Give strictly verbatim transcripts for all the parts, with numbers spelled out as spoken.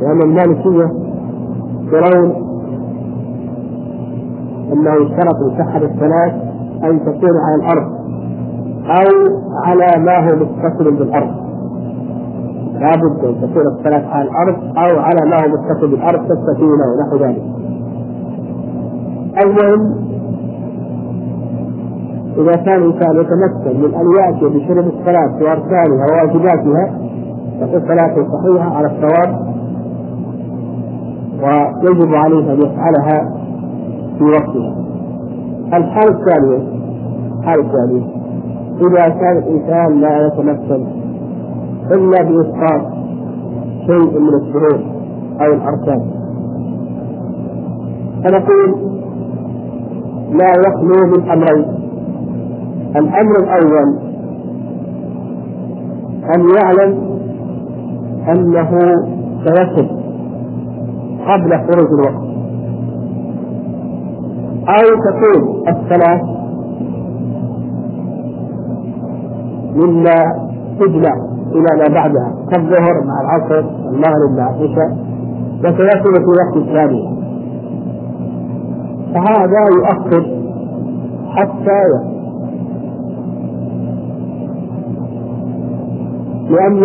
لأن المالكية يرون أنه يشترط لصحة الصلاة أن تكون على الأرض أو على ما هو متصل بالأرض، لابد أن تكون الصلاة على الأرض أو على ما هو متصل بالأرض كالسفينة ونحو ذلك. المهم إذا كان الإنسان يتمكن من أن يأتي بشروط الصلاة وأركانها وواجباتها فإن صلاته صحيحة على الصواب، ويجب عليه أن يفعلها في وقتها. الحالة الثانية الحالة الثانية إذا كان الإنسان لا يتمكن إلا بإسقاط شيء من الشروط أو الأركان، فنقول لا يخلو من أمرين. الأمر الأول أن يعلم أنه سيصل قبل خروج الوقت، أو تكون الصلاة مما تجمع إلى ما بعدها كالظهر مع العصر المغرب مع العشاء وسيصل في وقت ثاني، فهذا يؤخر حتى يصل، لأن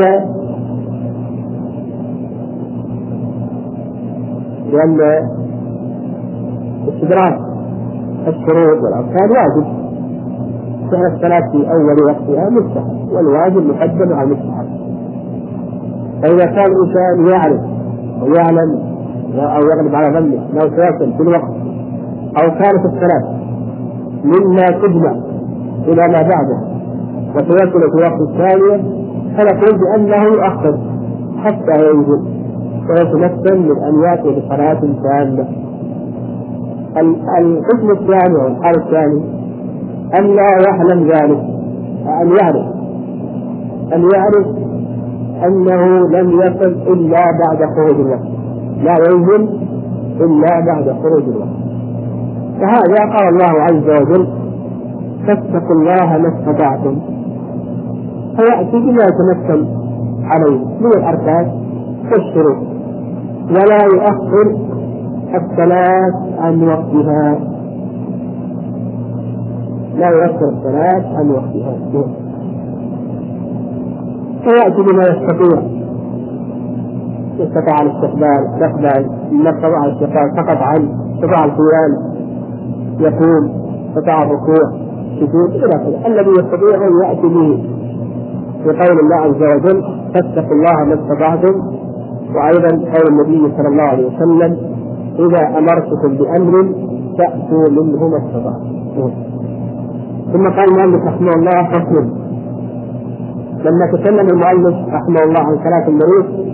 لأن استدراك الشروط والأركان واجب، فعل الصلاة في أول وقتها مستحب والواجب مقدم على المستحب. فإذا كان الإنسان يعرف ويعلم أو يغلب على ظنه لو سيصل في الوقت أو كانت الصلاة مما تجمع إلى ما بعده وسيصل في وقت الثانية، فنقول بأنه يؤخر حتى ينزل ويتمكن من أن يأتي بصلاة تامة. القسم الثاني والحال الثاني أن لا يعلم ذلك، أن يعرف أن يعرف أنه لم يصل إلا بعد خروج الوقت، لا ينزل إلا بعد خروج الوقت. فهذا قال الله عز وجل فاتقوا الله ما استطعتم، فيأتي بما يتمكن عليه من الأركان والشروط، ولا يؤخر الصلاة عن وقتها، لا يؤخر الصلاة عن وقتها، فيأتي بما يستطيع. استطاع الاستقبال استقبال، ما استطاع الاستقبال فقط عن، استطاع القيام يقوم، استطاع الركوع سجود إلى آخره. الذي يستطيع أن يأتي به بقول الله عز وجل فاتقوا الله ما استطعتم، وأيضا قول النبي صلى الله عليه وسلم إذا أمرتكم بأمر فأتوا منه ما استطعتم. ثم قال المؤلف رحمه الله فصل. لما تكلم المؤلف رحمه الله عن صلاة المريض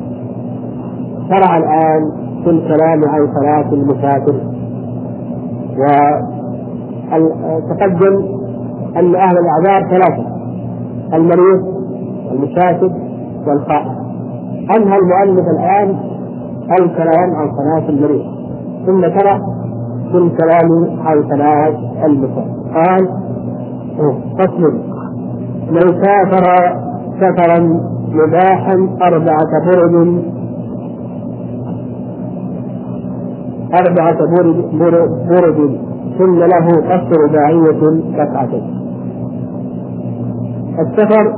شرع الآن في الكلام عن صلاة المسافر، وتقدم أن أهل الأعذار ثلاثة: المريض والمسافر والقائم. أنهى المؤلف الآن الكلام عن صلاة المريض، ثم شرع في الكلام عن صلاة المسافر. قال فصل: من سافر سفرا مباحا أربعة برد أربعة برد, برد ثم له قصر رباعية ركعتين. السفر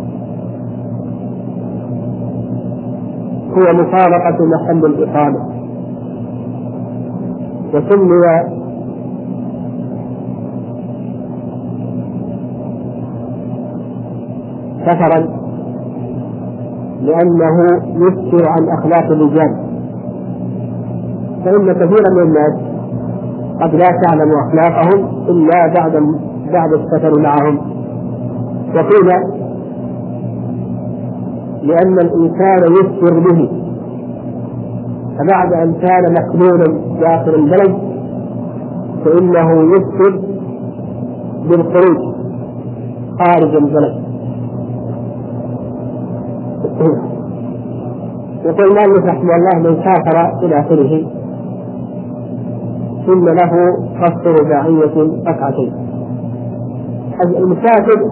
هو مفارقة محل الإقامة، وسمي سفرا لأنه يسفر عن أخلاق الرجال، فإن كثيرا من الناس قد لا تعلم أخلاقهم إلا بعد بعد السفر معهم. وقيل لأن الإنسان يسفر به، فبعد أن كان مكنونا داخل البلد فإنه يسفر بالخروج خارج البلد. يقول المؤلف رحمه الله من سافر إلى آخره ثم له قصر رباعية ركعتين. المسافر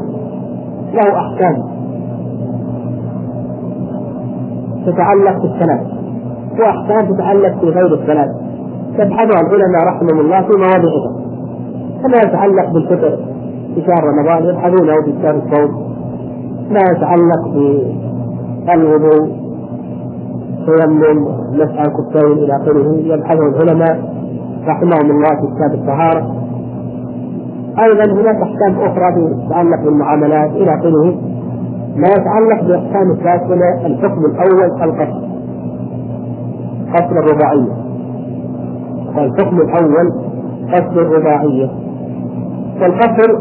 له أحكام تتعلق بالصلاة، وأحكام تتعلق في غير الصلاة تبحثها العلماء رحمهم الله في مواضعها، كما يتعلق بالفطر في شهر رمضان يبحثونه في كتاب الصوم، ما يتعلق بالوضوء تيمم مسح الكفين إلى آخره يبحثه العلماء رحمهم الله في كتاب الطهارة. أيضا هناك أحكام أخرى تتعلق بالمعاملات إلى آخره. ما يتعلق بأحكام الكافلة الحكم الأول القصر، قصر الرباعية، الحكم الأول قصر الرباعية. والقصر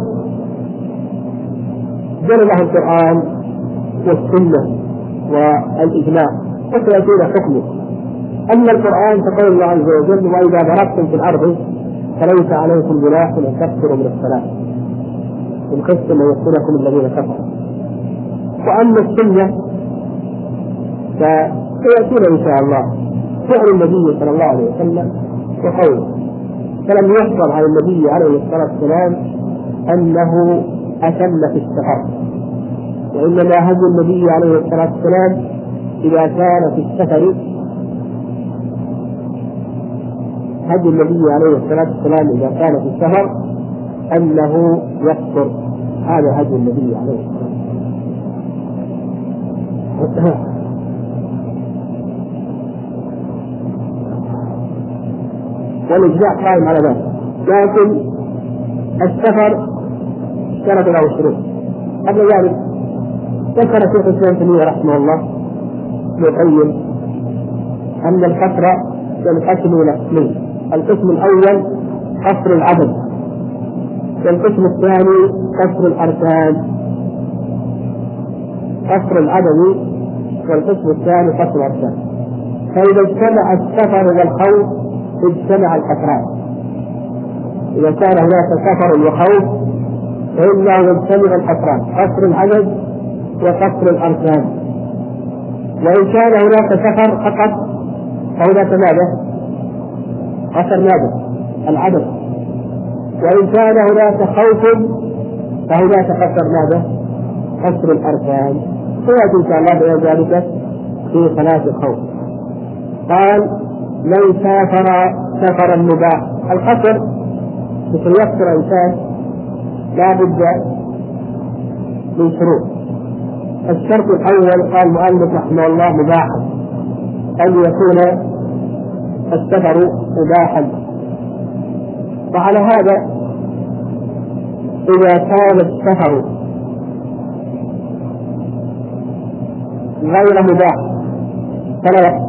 جرده القرآن والسنة والإجماع وسيكون حكمه. أما القرآن فقول الله عز وجل: وإذا ضربتم في الأرض فليس عليكم جناح أن تكثروا من الصلاة إن خفتم أن يفتنكم الذين كفروا. وأما السنة فسيأتينا إن شاء الله فعل النبي صلى الله عليه وسلم وقوله، فلم يحفظ عن النبي عليه الصلاة والسلام أنه أتم في السفر، وإنما هدي النبي عليه الصلاة والسلام إذا كان في السفر هدي النبي عليه الصلاة والسلام إذا كان في السفر أنه يقصر. هذا هدي النبي عليه الصلاة والسلام. والإجماع قائم على ذلك، لكن السفر اشترط له شروط. قبل ذلك ذكر شيخ الإسلام تيمية رحمه الله يقيم أن القصر ينقسم إلى قسمين: القسم الأول قصر العدد، والقسم الثاني قصر الأركان. قصر العدد والقسم الثاني قصر الأركان. فإذا اجتمع السفر والخوف اجتمع القصران. إذا كان هناك سفر وخوف فإنه يجتمع القصران، قصر العدد وقصر الأركان. وإن كان هناك سفر فقط فهناك ماذا؟ قصر ماذا؟ العدد. وإن كان هناك خوف فهناك قصر ماذا؟ قصر الأركان. سيأتي إن شاء الله بين ذلك في صلاة الخوف. قال: من سافر سفرا مباح. القصر مثل يقصر إنسان لا بد من شروط. الشرط الأول قال المؤلف رحمه الله مباحا، أن يكون السفر مباحا. وعلى هذا إذا كان السفر غير مباح فلا يقصر.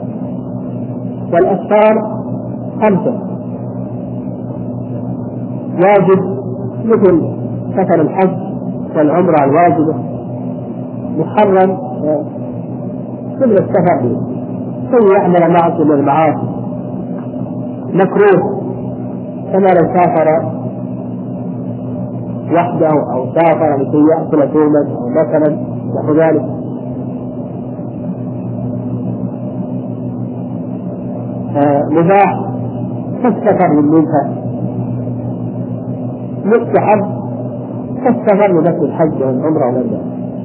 والأسفار خمسة: واجب مثل سفر الحج والعمرة الواجبة، محرم كل السفر كي يعمل معصية من المعاصي، مكروه كما لو سافر وحده أو سافر لكي يأكل ثوما أو مثلا نحو ذلك. مباح كالسفر للمنفى، مستحب كالسفر لنفس الحج والعمرة والعمرة.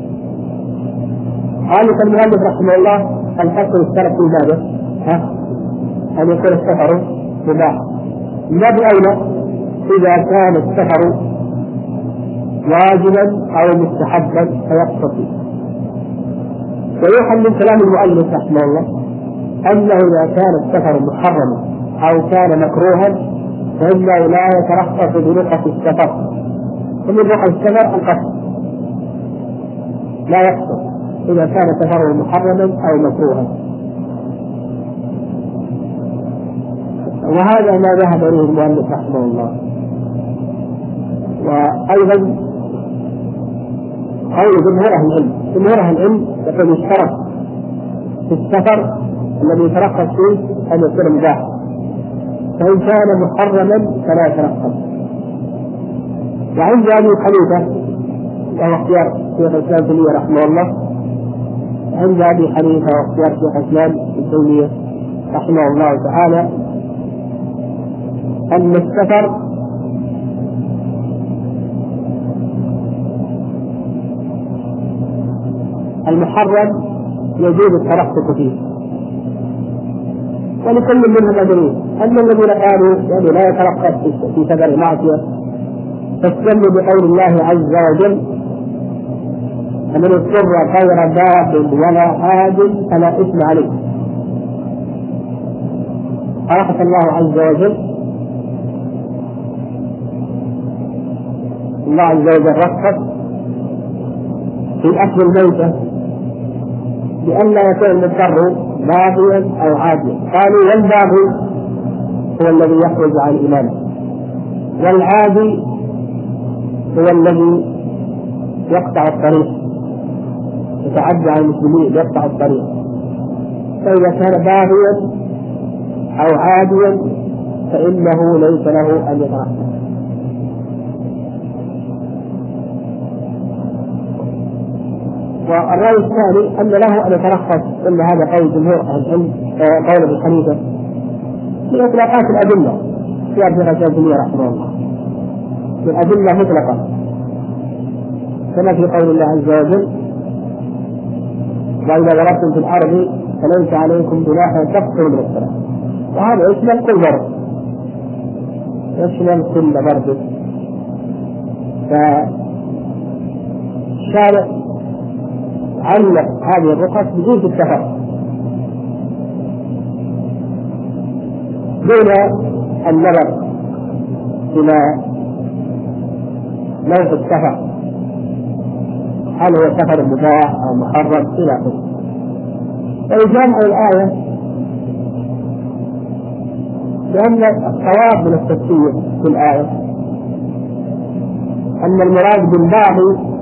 قال المؤلف رحمه الله الحصر الشرط في ماذا؟ ها؟ أن يكون السفر مباح. ما بأولى إذا كان السفر واجبا أو مستحبا فيقصر فيه. ويوحى من كلام المؤلف رحمه الله أنه إذا كان السفر محرما أو كان مكروها فإنه لا يترخص برخص السفر، ومن رخص السفر القصر، لا يقصر إذا كان سفره محرما أو مكروها. وهذا ما ذهب إليه المؤلف رحمه الله. وأيضا قول جمهور أهل العلم، جمهور أهل العلم يقول يشترط في السفر الذي يترخص فيه أن يكون مباحا، فإن كان محرما فلا يترخص. وعند أبي حنيفة وهو اختيار شيخ الإسلام تيمية رحمه الله، عند أبي حنيفة واختيار شيخ الإسلام تيمية رحمه الله تعالى أن السفر المحرم يجوز الترخص فيه، ولكل منهم أجرين. أما الذين قالوا يعني لا يترقب في سبب المعصية فاستدلوا بقول الله عز وجل: فمن اضطر غير باغ ولا عاد فلا إثم عليه. فرخص الله عز وجل الله عز وجل رخص في أكل الميتة بأن لا يكون المضطر باغيا أو عاديا. قالوا: والباغي هو الذي يخرج عن الإمام، والعادي هو الذي يقطع الطريق، يتعدى على المسلمين، يقطع الطريق. فإذا كان باغيا أو عاديا فإنه ليس له أن يترخص. والرأي الثاني أن له أن يترخص، إن هذا قول جمهور أهل العلم، قول ابن حنيفة من إطلاقات الأدلة في ابن الجوزية رحمه الله، من أدلة مطلقة، كما في قول الله عز وجل: وإذا ضربتم في الأرض فليس عليكم جناح أن تقصروا من الصلاة. وهذا يشمل كل ضرب، يشمل كل ضرب. فالشارع علق هذه الرخص بجوز السفر دون النظر إلى نوع السفر، هل هو سفر مباح أو محرم إلى آخره. فالجامع الآية لأن الصواب من التفسير في الآية أن المراد بالباغي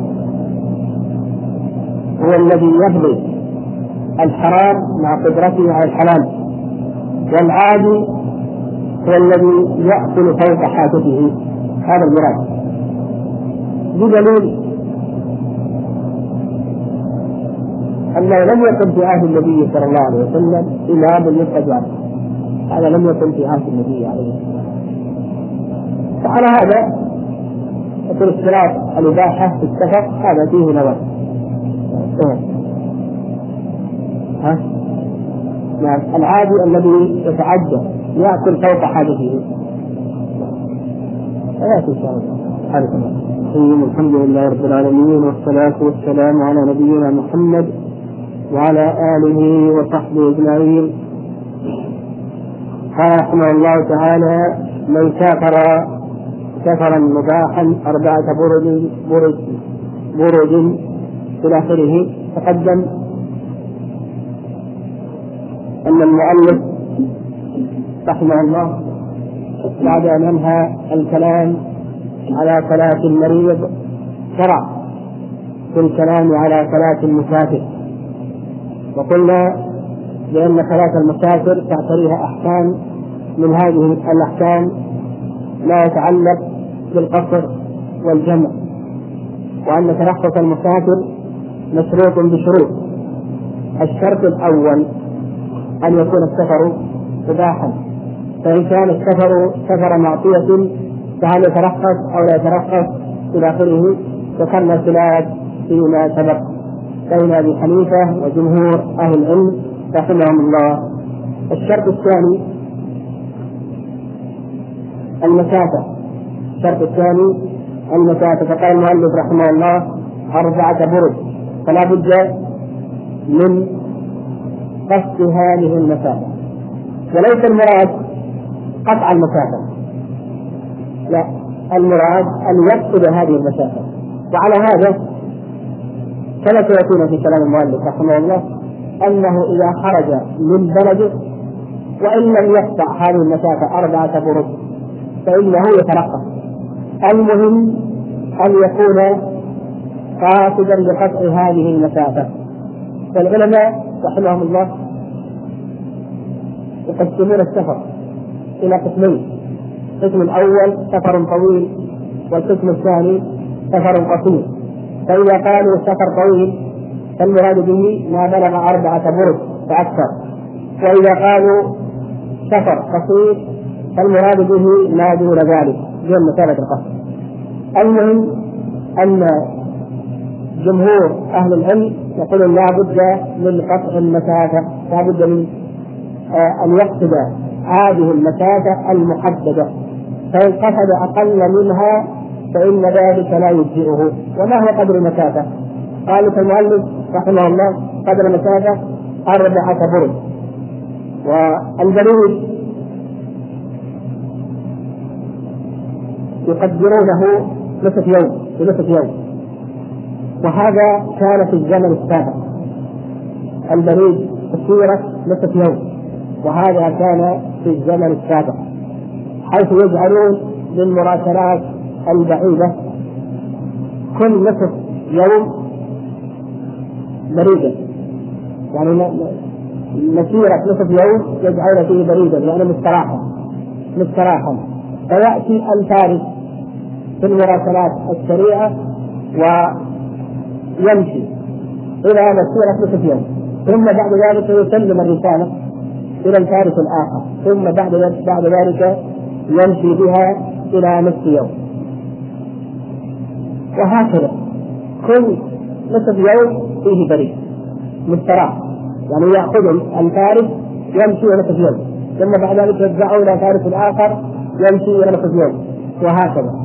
هو الذي يبغي الحرام مع قدرته على الحلال، والعادي هو الذي يأكل فوق حاجته. هذا المراد، بدليل أنه لم يكن في عهد النبي صلى الله عليه وسلم إمام يتبع، هذا لم يكن في عهد النبي عليه السلام. فعلى هذا يكون اشتراط الإباحة في السفر هذا فيه نظر. ها؟ نعم، العادي الذي يتعدى يأكل فوق حاجته. آيات إن شاء الله. الحمد لله رب العالمين، والصلاة والسلام على نبينا محمد وعلى آله وصحبه أجمعين. قال رحمه الله تعالى: من سافر سفرا مباحا أربعة برد برد برد إلى آخره. تقدم أن المؤلف رحمه الله بعد أن أنهى الكلام على صلاة المريض شرع في الكلام على صلاة المسافر، وقلنا بأن صلاة المسافر تعتريها أحكام، من هذه الأحكام لا يتعلق بالقصر والجمع، وأن ترخص المسافر مشروط بشروط. الشرط الأول أن يكون السفر مباحا، فإن كان السفر سفر معصية فهل يترخص أو لا يترخص إلى آخره. ذكرنا الخلاف فيما سبق بين أبي حنيفة وجمهور أهل العلم رحمهم الله. الشرط الثاني المسافة. الشرط الثاني المسافة، فقال المؤلف رحمه الله: أربعة برد، فلا بد من قصد هذه المسافة، وليس المراد قطع المسافة، لا، المراد أن يقصد هذه المسافة. وعلى هذا كما سيكون في كلام المؤلف رحمه الله أنه إذا خرج من بلده وإن لم يقطع هذه المسافة أربعة برد فإنه يترقص. المهم أن يكون قاصدا لقطع هذه المسافة. فالعلماء رحمهم الله يقسمون السفر إلى قسمين: القسم الأول سفر طويل، والقسم الثاني سفر قصير. فإذا قالوا سفر طويل فالمراد به ما بلغ أربعة برد فأكثر، وإذا قالوا سفر قصير فالمراد به ما دون ذلك دون مسافة القصر. المهم أن جمهور أهل العلم يقولون لا بد من قطع المسافة، لا بد من أن يقصد هذه المسافة المحددة، فإن قصد أقل منها فإن ذلك لا يجزئه. وما هو قدر المسافة؟ قال المؤلف رحمه الله قدر المسافة أربعة برد. والبريد يقدرونه نصف يوم بنصف يوم، وهذا كان في الزمن السابق. البريد تسيرة نصف يوم، وهذا كان في الزمن السابق، حيث يجعلون للمراسلات البعيدة كل نصف يوم بريدا، يعني مسيرة نصف يوم يجعل فيه بريدا، يعني مستراحا مستراحا فيأتي الفارس في المراسلات السريعة ويمشي إلى مسيرة نصف يوم، ثم بعد ذلك يسلم الرسالة إلى الفارس الآخر، ثم بعد بعد ذلك يمشي بها إلى نصف يوم، وهكذا كل نصف يوم فيه بريد مستراح، يعني يأخذ الفارس يمشي إلى نصف يوم، ثم بعد ذلك يرجع إلى الفارس الآخر يمشي إلى نصف يوم، وهكذا.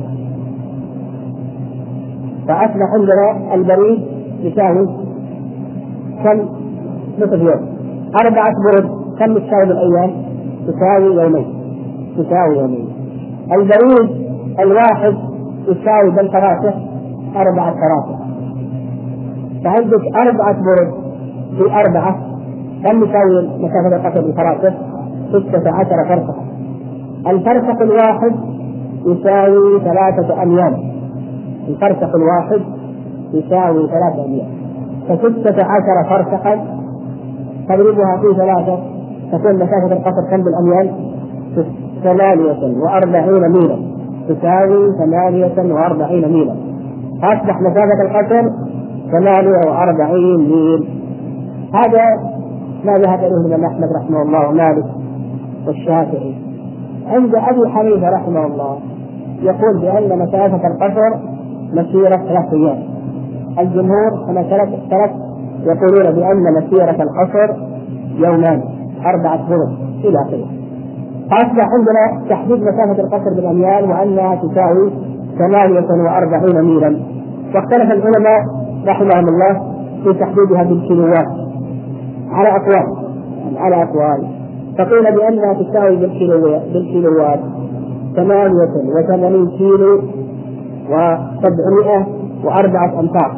فأصبح عندنا البريد يساوي كم نصف يوم؟ أربعة برد. كم تساوي الأيام؟ تساوي يومين تساوي يومين. البريد الواحد يساوي بالفراسخ أربعة فراسخ، فعندك أربعة برد في أربعة كم يساوي مسافة القصر بالفراسخ؟ ستة عشر فرسخ. الفرسخ الواحد يساوي ثلاثة أميال، الفرسخ الواحد يساوي ثلاثة أميال، فستة عشر فرسخا تضربها في ثلاثة تكون مسافة القصر كم بالأميال؟ ثمانية وأربعين ميلا، تساوي ثمانية وأربعين ميلا. أصبح مسافة القصر ثمانية وأربعين ميل. هذا ما ذهب إليه الإمام أحمد رحمه الله ومالك والشافعي. عند أبي حنيفة رحمه الله يقول بأن مسافة القصر مسيرة ثلاث أيام. الجمهور كما سلف يقولون بأن مسيرة القصر يومان أربعة برد إلى آخره. فأصبح عندنا تحديد مسافة القصر بالأميال وأنها تساوي ثمانية وأربعين ميلا. واختلف العلماء رحمهم الله في تحديدها بالكيلوات على أقوال على أقوال فقيل بأنها تساوي بالكيلوات ثمانية وثمانين كيلو وسبعمائة وأربعة أمتار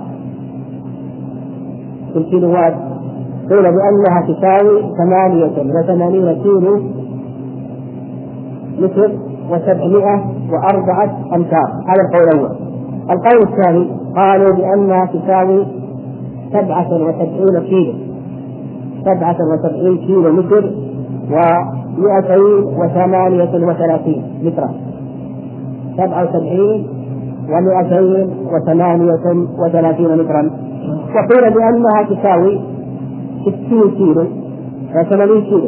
بالكيلوات. قيل بأنها تساوي ثمانية وثمانين كيلو متر وسبعمائة وأربعة أمتار. هذا القول الأول. القول الثاني قالوا بأنها تساوي سبعة وسبعين كيلو سبعة وسبعين كيلو متر ومئتين وثمانية وثلاثين مترا سبعة وسبعين ومئتين وثمانية وثلاثين مترا. وقيل بأنها تساوي ستين كيلو وثمانين كيلو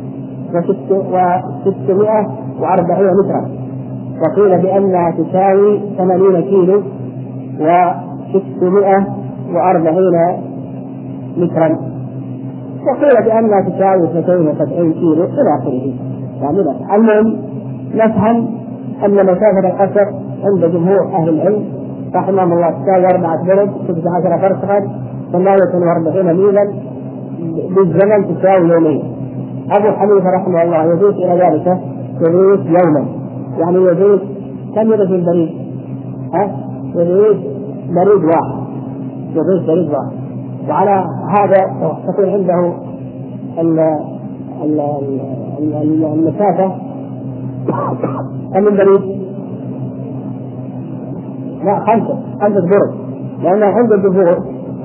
وستمائة وأربعين مترا. وقيل بأنها تساوي ثمانين كيلو وستمائة وأربعين مترا. وقيل بأنها تساوي اثنتين وسبعين كيلو إلى آخره. يعني المهم نفهم أن مسافة القصر عند جمهور أهل العلم رحمهم الله تساوي أربعة برد ستة عشر فرسخا ثمانية وأربعين ميلا بالزمن تساوي يومين. أبو حنيفة رحمه الله يضيف إلى ذلك يضيف يوما، يعني يضيف كم يضيف البريد؟ ها؟ يضيف بريد واحد يضيف بريد واحد. وعلى هذا تكون عنده المسافة كم من بريد؟ لا خمسة خمسة برد، لأنه عند الجمهور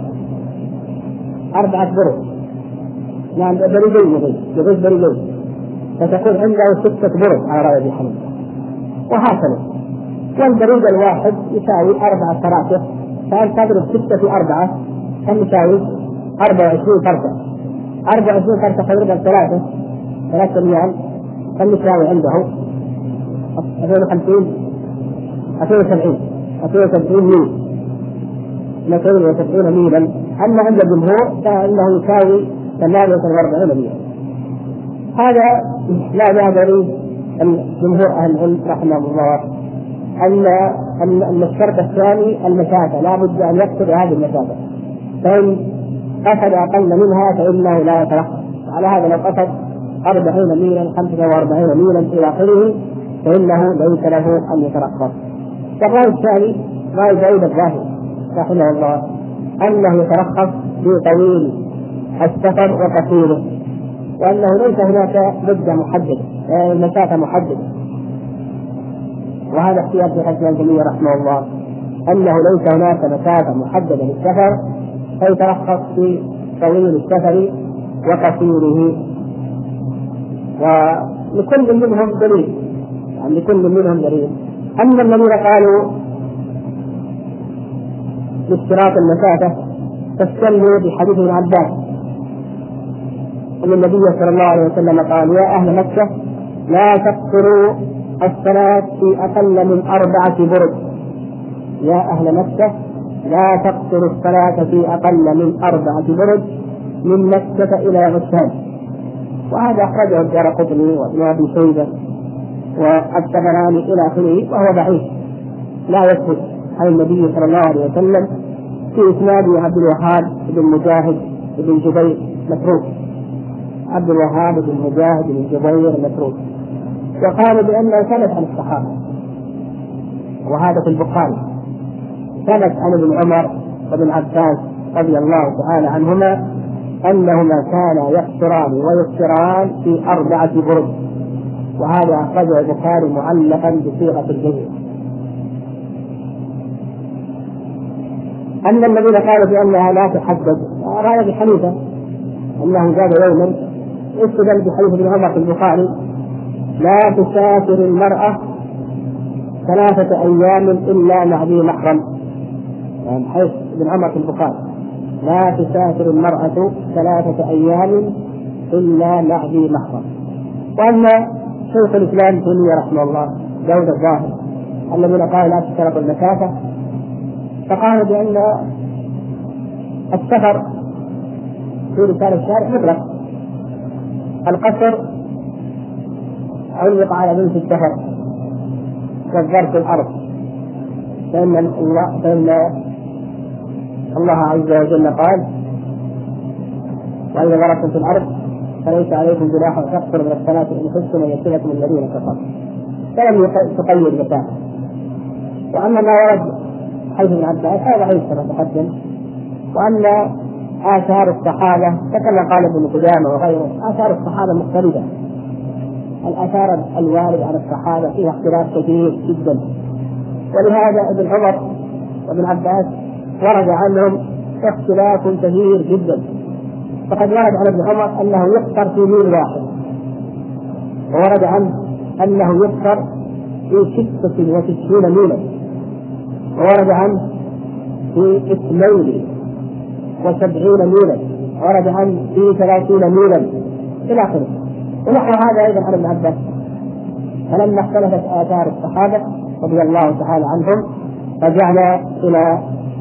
أربعة برد. نعم بريدين يضيف يضيف بريدين فتكون عنده ستة برد على رأي أبي حنيفة، وهكذا. والبريد الواحد يساوي أربعة فراسخ، فأنت تضرب ستة في أربعة كم يساوي؟ أربعة وعشرين فرسخ. أربعة وعشرين فرسخ تضربها ثلاثة ثلاثة ميال كم يساوي عنده؟ اثنين وخمسين اثنين وسبعين اثنين وسبعين ميل اثنين وسبعين ميلا. أما عند الجمهور فإنه يساوي ثمانية وأربعين ميلا. هذا لا ذهب إليه جمهور أهل العلم رحمه الله أن أن الشرط الثاني المسافة لا بد أن يقصد هذه المسافة، فإن قصد أقل منها فإنه لا يترخص. على هذا لو قصد أربعين ميلا خمسة وأربعين ميلا إلى آخره فإنه ليس له أن يترخص. والرأي الثاني رأي بعيد الظاهر رحمه الله أنه يترخص في طويل السفر وقصيره، وأنه ليس هناك مدة محددة مسافة محددة. وهذا اختيار شيخ الإسلام ابن تيمية رحمه الله أنه ليس هناك مسافة محددة للسفر، فيترخص في طويل السفر وقصيره. ولكل منهم دليل، يعني لكل منهم دليل. أما الذين قالوا باشتراط المسافة فاستدلوا بحديث ابن عباس أن النبي صلى الله عليه وسلم قال: يا أهل مكة لا تقصروا الصلاة في أقل من أربعة برد. يا أهل مكة لا تقصروا الصلاة في أقل من أربعة برد من مكة إلى غسان. وهذا أخرجه الدارقطني وابن أبي شيبة والطبراني إلى آخره، وهو ضعيف لا يثبت عن النبي صلى الله عليه وسلم. في إسناده عبد الوهاب بن مجاهد بن جبير متروك، عبد الوهاب بن مجاهد بن جبير متروك، وقالوا بأنه ثبت عن الصحابة، وهذا في البخاري، ثبت عن ابن عمر وابن عباس رضي الله تعالى عنهما أنهما كانا يقصران ويقصران في أربعة برد، وهذا أخرجه البخاري معلقا بصيغة الجزم. أما الذين قالوا بأنها لا تحدد رأي أبي حنيفة أنه زاد يوما، استدل بحديث ابن عمر في البخاري: لا تسافر المرأة ثلاثة أيام إلا مع ذي محرم. يعني حيث ابن عمر في البخاري: لا تسافر المرأة ثلاثة أيام إلا مع ذي محرم. وأما شيخ الإسلام ابن تيمية رحمه الله جود الظاهر الذين قالوا لا تشترط المسافة، فقالوا بأن السفر في رسالة الشارع مطلق، القصر علق على بنت السفر والظرف الأرض، فإن الله, فإن الله عز وجل قال: وإذا ضربتم في الأرض فليس عليكم جناح أن تقصروا من الصلاة إن خفتم أن يفتنكم الذين كفروا، فلم تقيد المسافة. وأما ما ورد حيث ابن عباس هذا ضعيف كما تقدم. وأن آثار الصحابة كما قال ابن قدامة وغيره، آثار الصحابة مختلفة، الآثار الواردة عن الصحابة فيها اختلاف كثير جدا، ولهذا ابن عمر وابن عباس ورد عنهم اختلاف كثير جدا. فقد ورد عن ابن عمر أنه يقصر في ميل واحد، وورد عنه أنه يقصر في ستة وستين ميلا، وورد عنه في اثنين وسبعين ميلا، ورد عنه في ثلاثين ميلا إلى آخره. ونحو هذا أيضا عن ابن عباس. فلما اختلفت آثار الصحابة رضي الله تعالى عنهم رجعنا إلى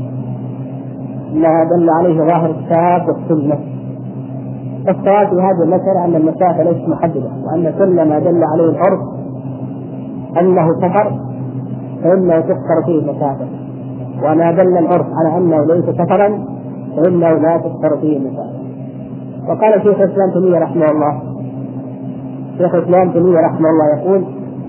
ما دل عليه ظاهر الكتاب والسنة. الصواب في هذه المسألة أن المسافة ليست محددة، وأن كل ما دل عليه العرف أنه سفر فإنه تقصر فيه المسافة، وما دل العرف على أنه ليس سفرا فإنه لا تقصر فيه المسافة. وقال شيخ الإسلام ابن تيمية رحمه الله شيخ الإسلام ابن تيمية رحمه الله يقول: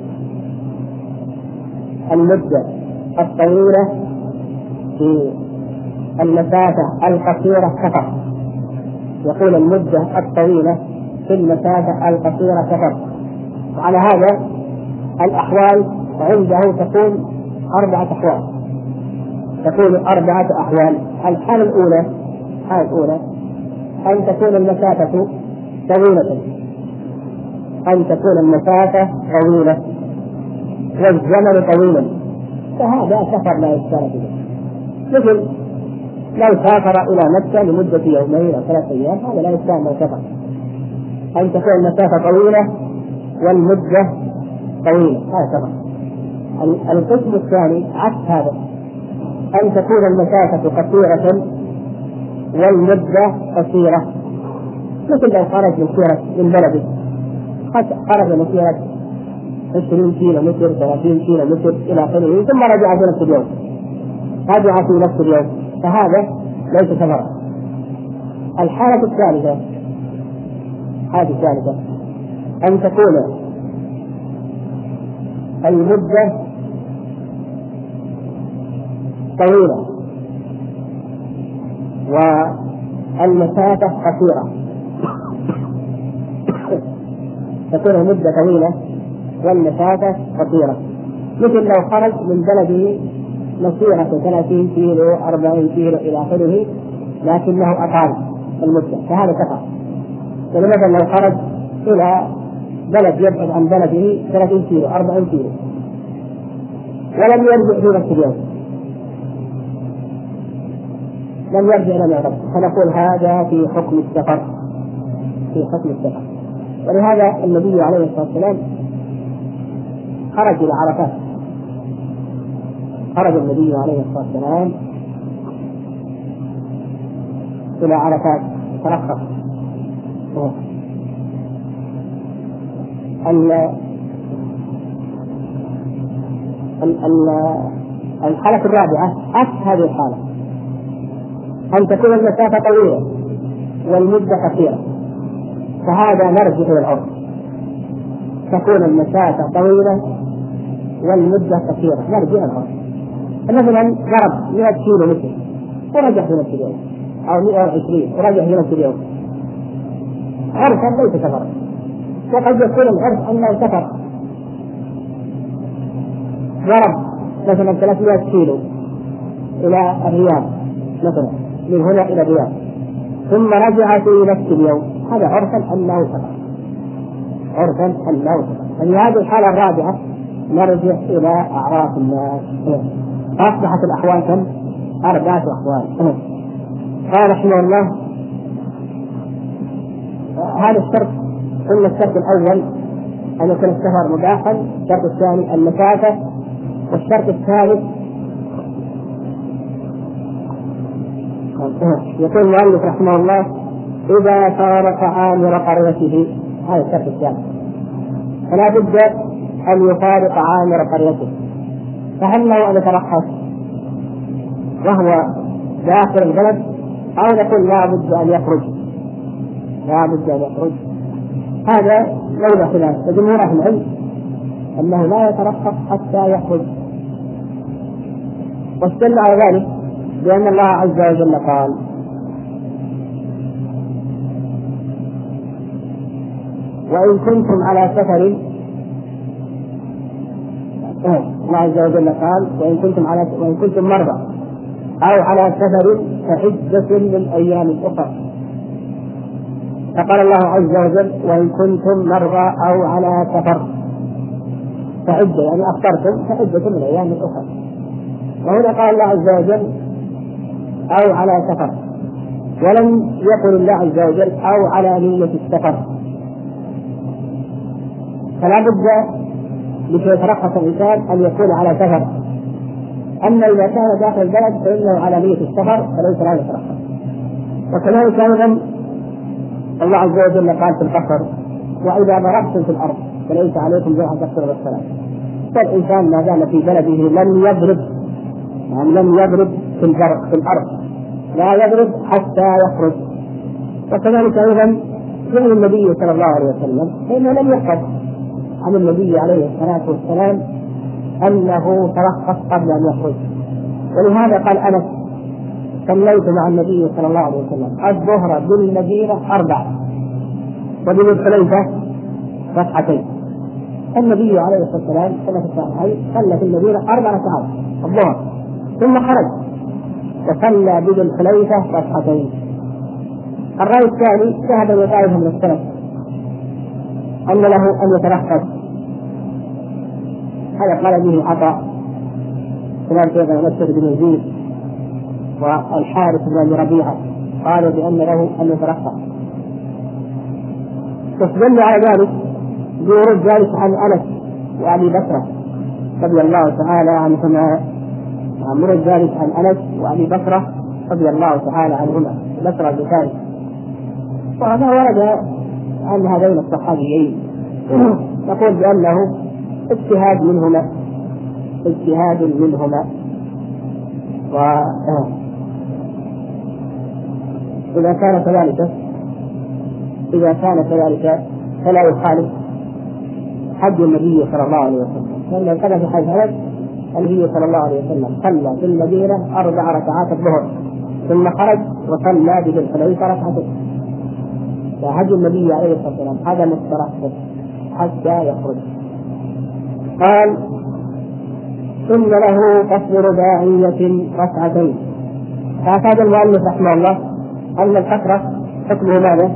المدة الطويلة في المسافة القصيرة سفر. يقول المدة الطويلة في المسافة القصيرة سفر. وعلى هذا الأحوال عنده تكون أربعة أحوال تكون أربعة أحوال. الحالة الأولى الحالة الأولى أن تكون المسافة طويلة أن تكون المسافة طويلة والزمن طويلا، فهذا سفر لا يشترط به. مثل لو سافر إلى مكة لمدة يومين أو ثلاثة أيام هذا لا يستعمل سفر. أن تكون المسافة طويلة والمدة طويلة هذا سفر. القسم الثاني عكس هذا، أن تكون المسافة قصيرة والمدة قصيرة. مثل لو خرج من سيرة من بلده خرج مسيرة عشرين كيلو متر ثلاثين كيلو متر إلى آخره ثم رجع في نفس اليوم، رجع في نفس اليوم، فهذا ليس سفرا. الحالة الثالثة الحالة الثالثة أن تكون المدة طويلة والمسافة قصيرة. تكون المدة طويلة والمسافة قصيرة، مثل لو خرج من بلده مسيرة ثلاثين كيلو أربعين كيلو إلى آخره لكنه أطال المدة، فهذا سفر. فمثلا لو خرج إلى بلد يبعد عن بلده ثلاثين كيلو أربعين كيلو ولم يرجع في نفس اليوم، لم يرجع لم يعرف، فنقول هذا في حكم السفر، في حكم السفر. ولهذا النبي عليه الصلاة والسلام خرج إلى عرفات، خرج النبي عليه الصلاة والسلام إلى عرفات ترخص. الحالة الرابعة عكس هذه الحالة، أن تكون المسافة طويلة والمدة قصيرة، فهذا نرجع إلى الأرض. تكون المسافة طويلة والمدة قصيرة نرجع إلى الأرض. مثلا ضرب مئة كيلو متر ورجع في نفس اليوم، أو مئة وعشرين ورجع في نفس اليوم، عرفا ليس سفرا. وقد يكون العرف أنه سفر، ضرب مثلا ثلاثمائة كيلو إلى الرياض مثلا، من هنا إلى الرياض ثم رجع في نفس اليوم، هذا عرفا أنه سفر، عرفا أنه سفر. في هذه الحالة الرابعة نرجع إلى أعراف الناس. أصبحت الأحوال كم؟ أربعة أحوال. قال رحمه الله هذا الشرط، قلنا الشرط الأول أن يكون السفر مباحا، الشرط الثاني المسافة، والشرط الثالث يقول المؤلف رحمه الله إذا فارق عامر قريته، هذا الشرط الثالث، فلا بد أن يفارق عامر قريته. فهل له أن يترخص وهو داخل البلد، أو نقول لا بد أن يخرج، لا بد أن يخرج؟ هذا لولا خلاف، وجمهور أهل العلم أنه لا يترخص حتى يخرج، واستدل على ذلك بأن الله عز وجل قال وإن كنتم على سفر، الله عز وجل قال وإن كنتم على وإن كنتم مرضى أو على سفر فعدة من أيام أخرى. فقال الله عز وجل وإن كنتم مرضى أو على سفر فعدة، يعني أفطرتم فعدة من أيام أخرى. وهنا قال الله عز وجل أو على سفر، ولم يقل الله عز وجل أو على نية السفر. فلا بد لكي يترخص الإنسان أن يكون على سفر، أما إذا كان داخل البلد فإنه على نية السفر فليس له يترخص. وكذلك أيضا الله عز وجل قال في القصر وإذا ضربتم في الأرض فليس عليكم جناح أن تقصروا الصلاة. فالإنسان ما زال في بلده لم يضرب، يعني لم يضرب في الأرض، لا يضرب حتى يخرج. وكذلك أيضا فعل النبي صلى الله عليه وسلم فإنه لم يحفظ عن النبي عليه الصلاة والسلام أنه ترخص قبل أن يخرج. ولهذا قال أنس صليت مع النبي صلى الله عليه وسلم الظهر بالمدينة أربعة وبذي الحليفة ركعتين. النبي عليه الصلاة والسلام صلى في الصحيحين صلى في المدينة أربع ركعات الظهر ثم خرج وصلى بذي الحليفة ركعتين. الرأي الثاني ذهب وطائفة من السلف أن له أن يترخص، هذا قال به عطاء كذلك أيضا نصر بن يزيد والحارث بن ربيعة قالوا بأن له أن يترخص. واستدل على ذلك بورود ذلك عن أنس وأبي بكر رضي الله تعالى عنهما، ورود ذلك عن أنس وأبي بكر رضي الله تعالى عنهما بكر بن ثابت. وهذا ورد عن هذين الصحابيين نقول بأنه اجتهاد منهما اجتهاد منهما وإذا كان كذلك إذا كان كذلك فلا يخالف حج النبي صلى الله عليه وسلم، لأن كان في حج هذا النبي صلى الله عليه وسلم صلى في المدينة أربع ركعات الظهر ثم خرج وصلى بذي الحليفة ركعتين، فحج النبي عليه الصلاة والسلام هذا مسترخص حتى يخرج. قال ثم له قصر رباعية ركعتين. فهذا المؤلف رحمه الله أن القصر حكمه ماذا؟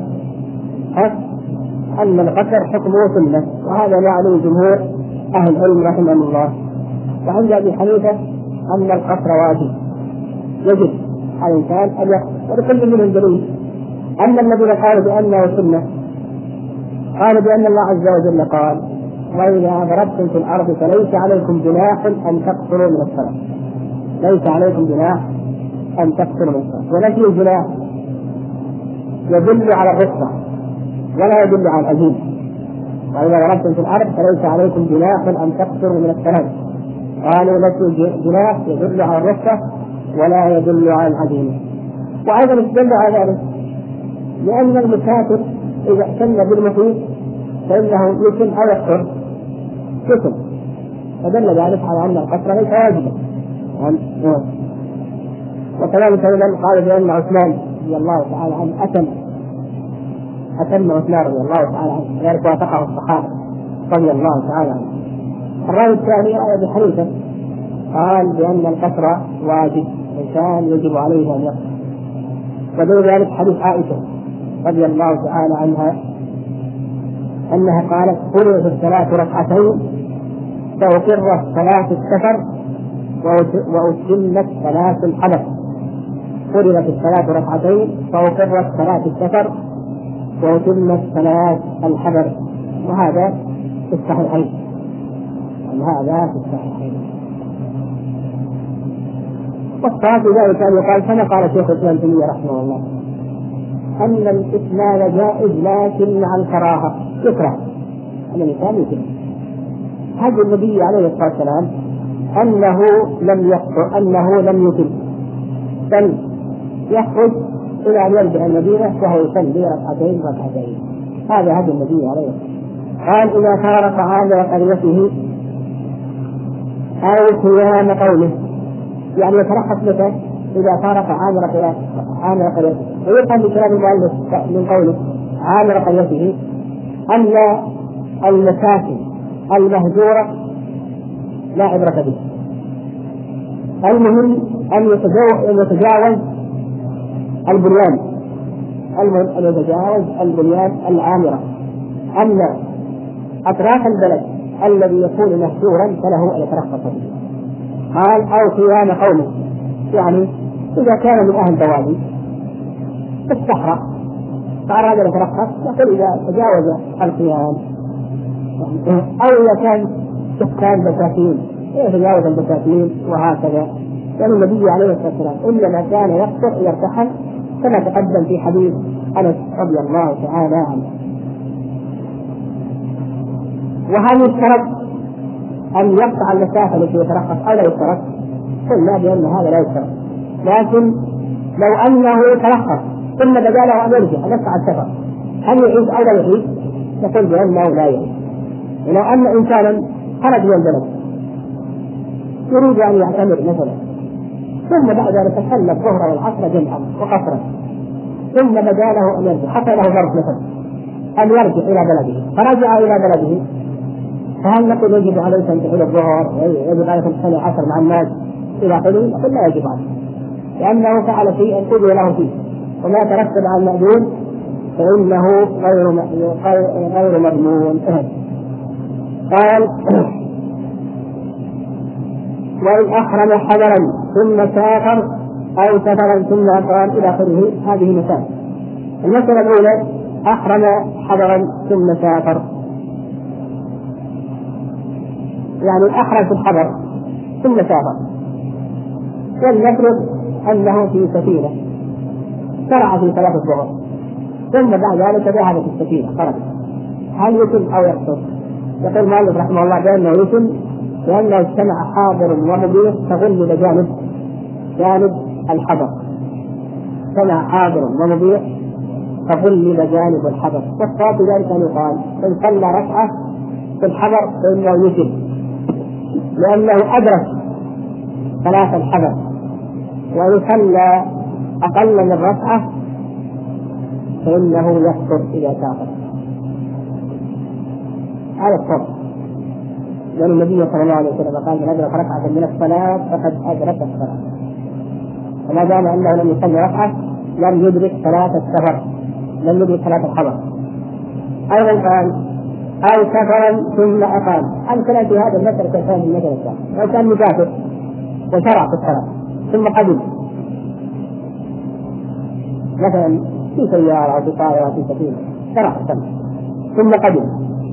أن القصر حكمه سنة، وهذا ما عليه جمهور أهل العلم رحمهم الله. وعند أبي حنيفة أن القصر واجب يجب على الإنسان أن يقصر، ولكل منهم دليل. أما الذين قالوا بأنه سنة قالوا بأن الله عز وجل قال وإذا ضربتم في الأرض فليس عليكم جناح أن تقصروا من الصلاة، ليس عليكم جناح أن تقصروا من الصلاة، ونفي الجناح يدل على الرخصة ولا يدل على العزيمة. وإذا ضربتم في الأرض فليس عليكم جناح أن تقصروا من الصلاة، قالوا نفي الجناح يدل على الرخصة ولا يدل على العزيمة. وأيضا يدل على ذلك لأن المسافر إذا احتل بالمحيط فإنه يمكن أو يقصر يمكن، فدل ذلك على أن القصر ليس واجبا. وكذلك أيضا قال بأن عثمان رضي الله تعالى عنه أتم أتم عثمان رضي الله تعالى عنه، ذلك وافقه الصحابة رضي الله تعالى عنه. الرأي الثاني رأي أبي حنيفة قال بأن القصر واجب، الإنسان يجب عليه أن يقصر، ودليل ذلك حديث عائشة رضي الله تعالى عنها أنها قالت فرضت الصلاة ركعتين فأقرت صلاة السفر وأتمت صلاة الحدث. فرضت الصلاة ركعتين فأقرت صلاة السفر وأتمت صلاة الحدث، وهذا في الصحيحين، هذا في الصحيحين. والصواب ذلك أن يقال كما قال شيخ الإسلام ابن تيمية رحمه الله أن الإسلام جائز لكن مع الكراهة، يكره أن الإنسان يكره. هذا النبي عليه الصلاة والسلام أنه لم يقصر، أنه لم يتم، بل يخرج إلى أن يرجع المدينة وهو يصلي ركعتين ركعتين. هذا هدي النبي عليه الصلاة والسلام. قال إذا فارق عامر قريته أو قيام قومه، يعني يترخص متى؟ إذا فارق عامر قريته. ويفهم بكلام المؤلف من قوله عامر قريته أن المساكن المهجورة لا عبرة به، المهم أن يتجاوز البنيان، المهم أن يتجاوز البنيان العامرة. أما أطراف البلد الذي يكون مهجورا فله أن يترخص به. قال أو قيام قومه، يعني إذا كان من أهل بوادي في الصحراء فأراد أن يترخص يقول إذا تجاوز القيام، أو إذا كان سكان بساتين يتجاوز البساتين، وهكذا. لأن النبي عليه الصلاة والسلام إنما كان يقصر إذا ارتحل كما تقدم في حديث أنس رضي الله تعالى عنه. وهل يشترط أن يقطع المسافة التي يترخص أو لا يشترط؟ قلنا بأن هذا لا يشترط، لكن لو أنه ترخص ثم بدا له أن يرجع أن يقطع السفر هل يعيد أو لا يعيد؟ نقول بأنه لا يعيد. ولو أن إنسانا خرج من البلد يريد أن يعتمر مثلا، ثم بعد ذلك صلى الظهر والعصر جمعا وقصرا، ثم بدا له أن يرجع، حتى له ظرف مثلا أن يرجع إلى بلده، فرجع إلى بلده، فهل نقول يجب عليك أن تحل الظهر ويجب عليك أن تحل العصر مع الناس إلى قليل؟ نقول لا يجب عليه، لأنه فعل شيئا أذن له فيه، وما ترتب على المأذون فإنه غير غير مضمون. قال وإن أحرم حضرا ثم سافر أو سفرا ثم أقام إلى آخره. هذه مثال. المسألة الأولى أحرم حضرا ثم سافر، يعني أحرم في الحضر ثم سافر، ولنفرض أنه في سفينة شرع في صلاة الظهر ثم بعد ذلك ذهب في السفينة خرج هل يتم أو يقصر؟ يقول المؤلف رحمه الله بأنه يتم لأنه اجتمع حاضر ومبيح تغل بجانب جانب الحضر، اجتمع حاضر ومبيح تغل بجانب الحضر. والصواب في ذلك أن يقال إن صلى ركعة في الحضر فإنه يتم، لأنه أدرك ثلاث الحضر، وإن صلى أقل من ركعة فإنه يكفر إذا كافر. هذا الصواب، لأن النبي صلى الله عليه وسلم قال من أدرك ركعة من الصلاة فقد أدرك الصلاة، وما دام أنه لم يصلي ركعة لم يدرك صلاة السفر، لم يدرك صلاة الحضر. أيضا قال أو سفرا ثم أقام. الكلام في هذا المسألة كان في المسألة الثانية، لو كان مسافر وشرع في الصلاة ثم قدم مثلا في سيارة أو في طائرة أو في سفينة شرع في الصلاة ثم قدم،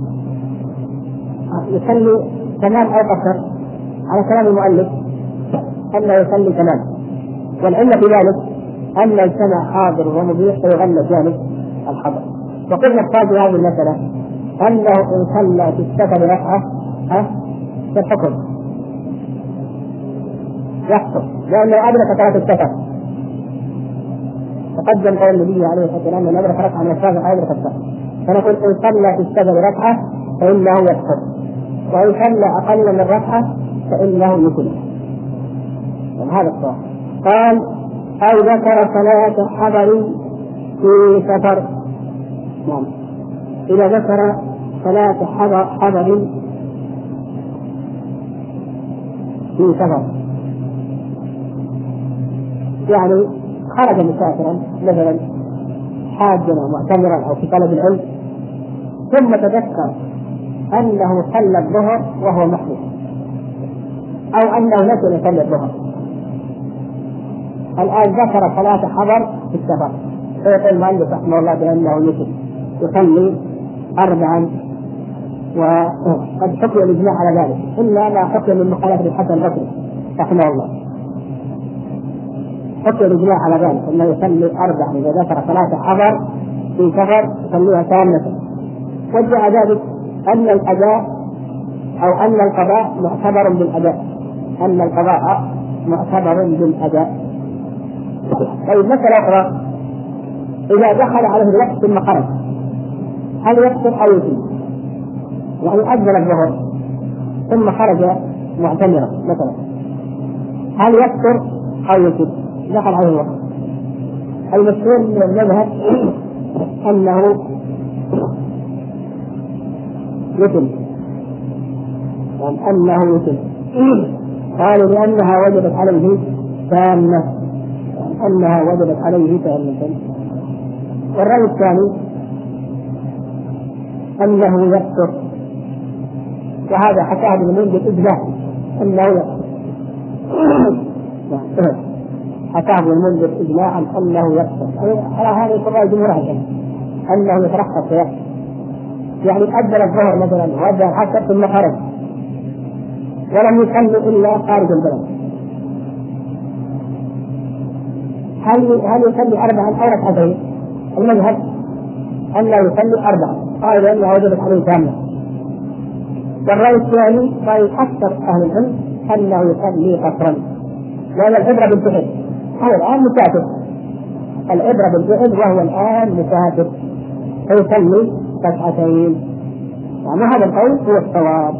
يصلي تمام أو قصر؟ على كلام المؤلف أنه يصلي تمام، والعلة في ذلك أن اجتمع حاضر ومبيح فيغلب جانب الحضر. وقلنا الصواب هذه المسألة أنه إن صلى في السفر ركعة في الحكم يحصل، لأنه أدرك صلاة السفر. تقدم قول النبي عليه الصلاة والسلام أن أدرك ركعة من السفر أدرك السفر، فنقول إن صلى في السفر ركعة فإنه يحصل، وإن صلى أقل من ركعة فإنه يتم. هذا الصواب. قال أو ذكر صلاة حضر في سفر. نعم، إذا ذكر صلاة حضر, حضر في سفر، يعني خرج مسافرا مثلا حاجا أو معتمرا أو في طلب العلم، ثم تذكر أنه صلى الظهر وهو محدث، أو أنه نسي يصلي الظهر، الآن ذكر صلاة حضر في السفر، فيقول المؤلف رحمه الله بأنه يسلم يصلي أربعا، وقد حكي الإجماع على ذلك، إلا ما حكي من مخالفة الحسن البصري رحمه الله، حكي الإجماع على ذلك أنه يصلي أربعا إذا ذكر صلاة حضر في سفر يصليها كاملة. وجاء ذلك أن الأداء أو أن القضاء معتبر بالأداء، أن القضاء معتبر بالأداء. طيب مسألة أخرى، إذا دخل عليه الوقت ثم خرج هل يقصر أو يتم؟ يعني أذن الظهر ثم خرج معتمرا مثلا، هل يقصر أو يتم؟ دخل عليه الوقت. المشهور من المذهب أنه يتم، يعني أنه يتم، قالوا لأنها وجبت عليه تامة، أنها وجبت عليه تامة. والرأي الثاني أنه يقصر، وهذا حكاه ابن المنذر إجماع أنه يقصر، حكاه ابن المنذر إجماعا أنه يقصر. على هذا القضاء جمهور العلماء أنه يترخص ويقصر، يعني أدبر الظهر مثلا وأدبر العصر ثم خرج ولم يصلي إلا خارج البلد، هل هل يصلي أربعا أو ركعتين؟ المذهب أنه يصلي أربعا، قال لأنها وجبت عليه تامة. والرأي الثاني رأي أكثر أهل العلم أنه يصلي قصرا، لأن العبرة بالفعل، هو الآن مسافر، العبرة بالفعل وهو الآن مسافر فيصلي ركعتين، يعني هذا القول هو الصواب.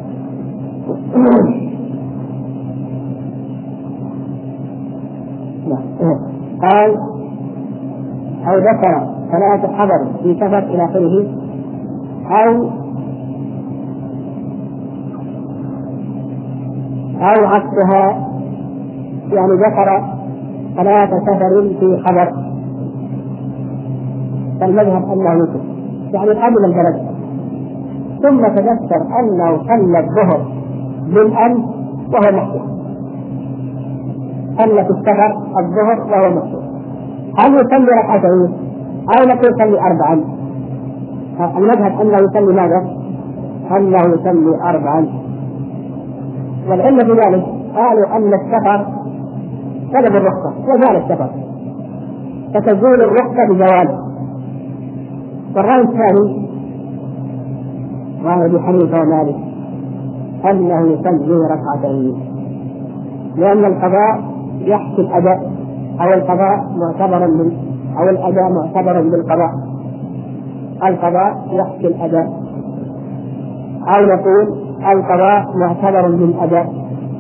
قال أو ذكر صلاة حضر في سفر إلى آخره، أو أو عكسها، يعني ذكر صلاة سفر في حضر فالمذهب أنه يتم، يعني قبل البلد، ثم تذكر أنه صلى الظهر بالأمس وهو محدث، صلى في السفر الظهر وهو محدث، هل يصلي ركعتين أو لا يصلي أربعا؟ المذهب أنه يصلي ماذا؟ أنه يصلي أربعا. والعلة في ذلك قالوا أن السفر سبب الرخصة وزال السفر فتزول الرخصة بزواله. والرأي الثاني وعن أبي حنيفة ومالك أنه يصلي ركعتين، لأن القضاء يحكي الأداء، أو القضاء معتبرا من أو الأداء معتبرا بالقضاء. القضاء يحكي الأداء، أو نقول القضاء معتبر بالأداء.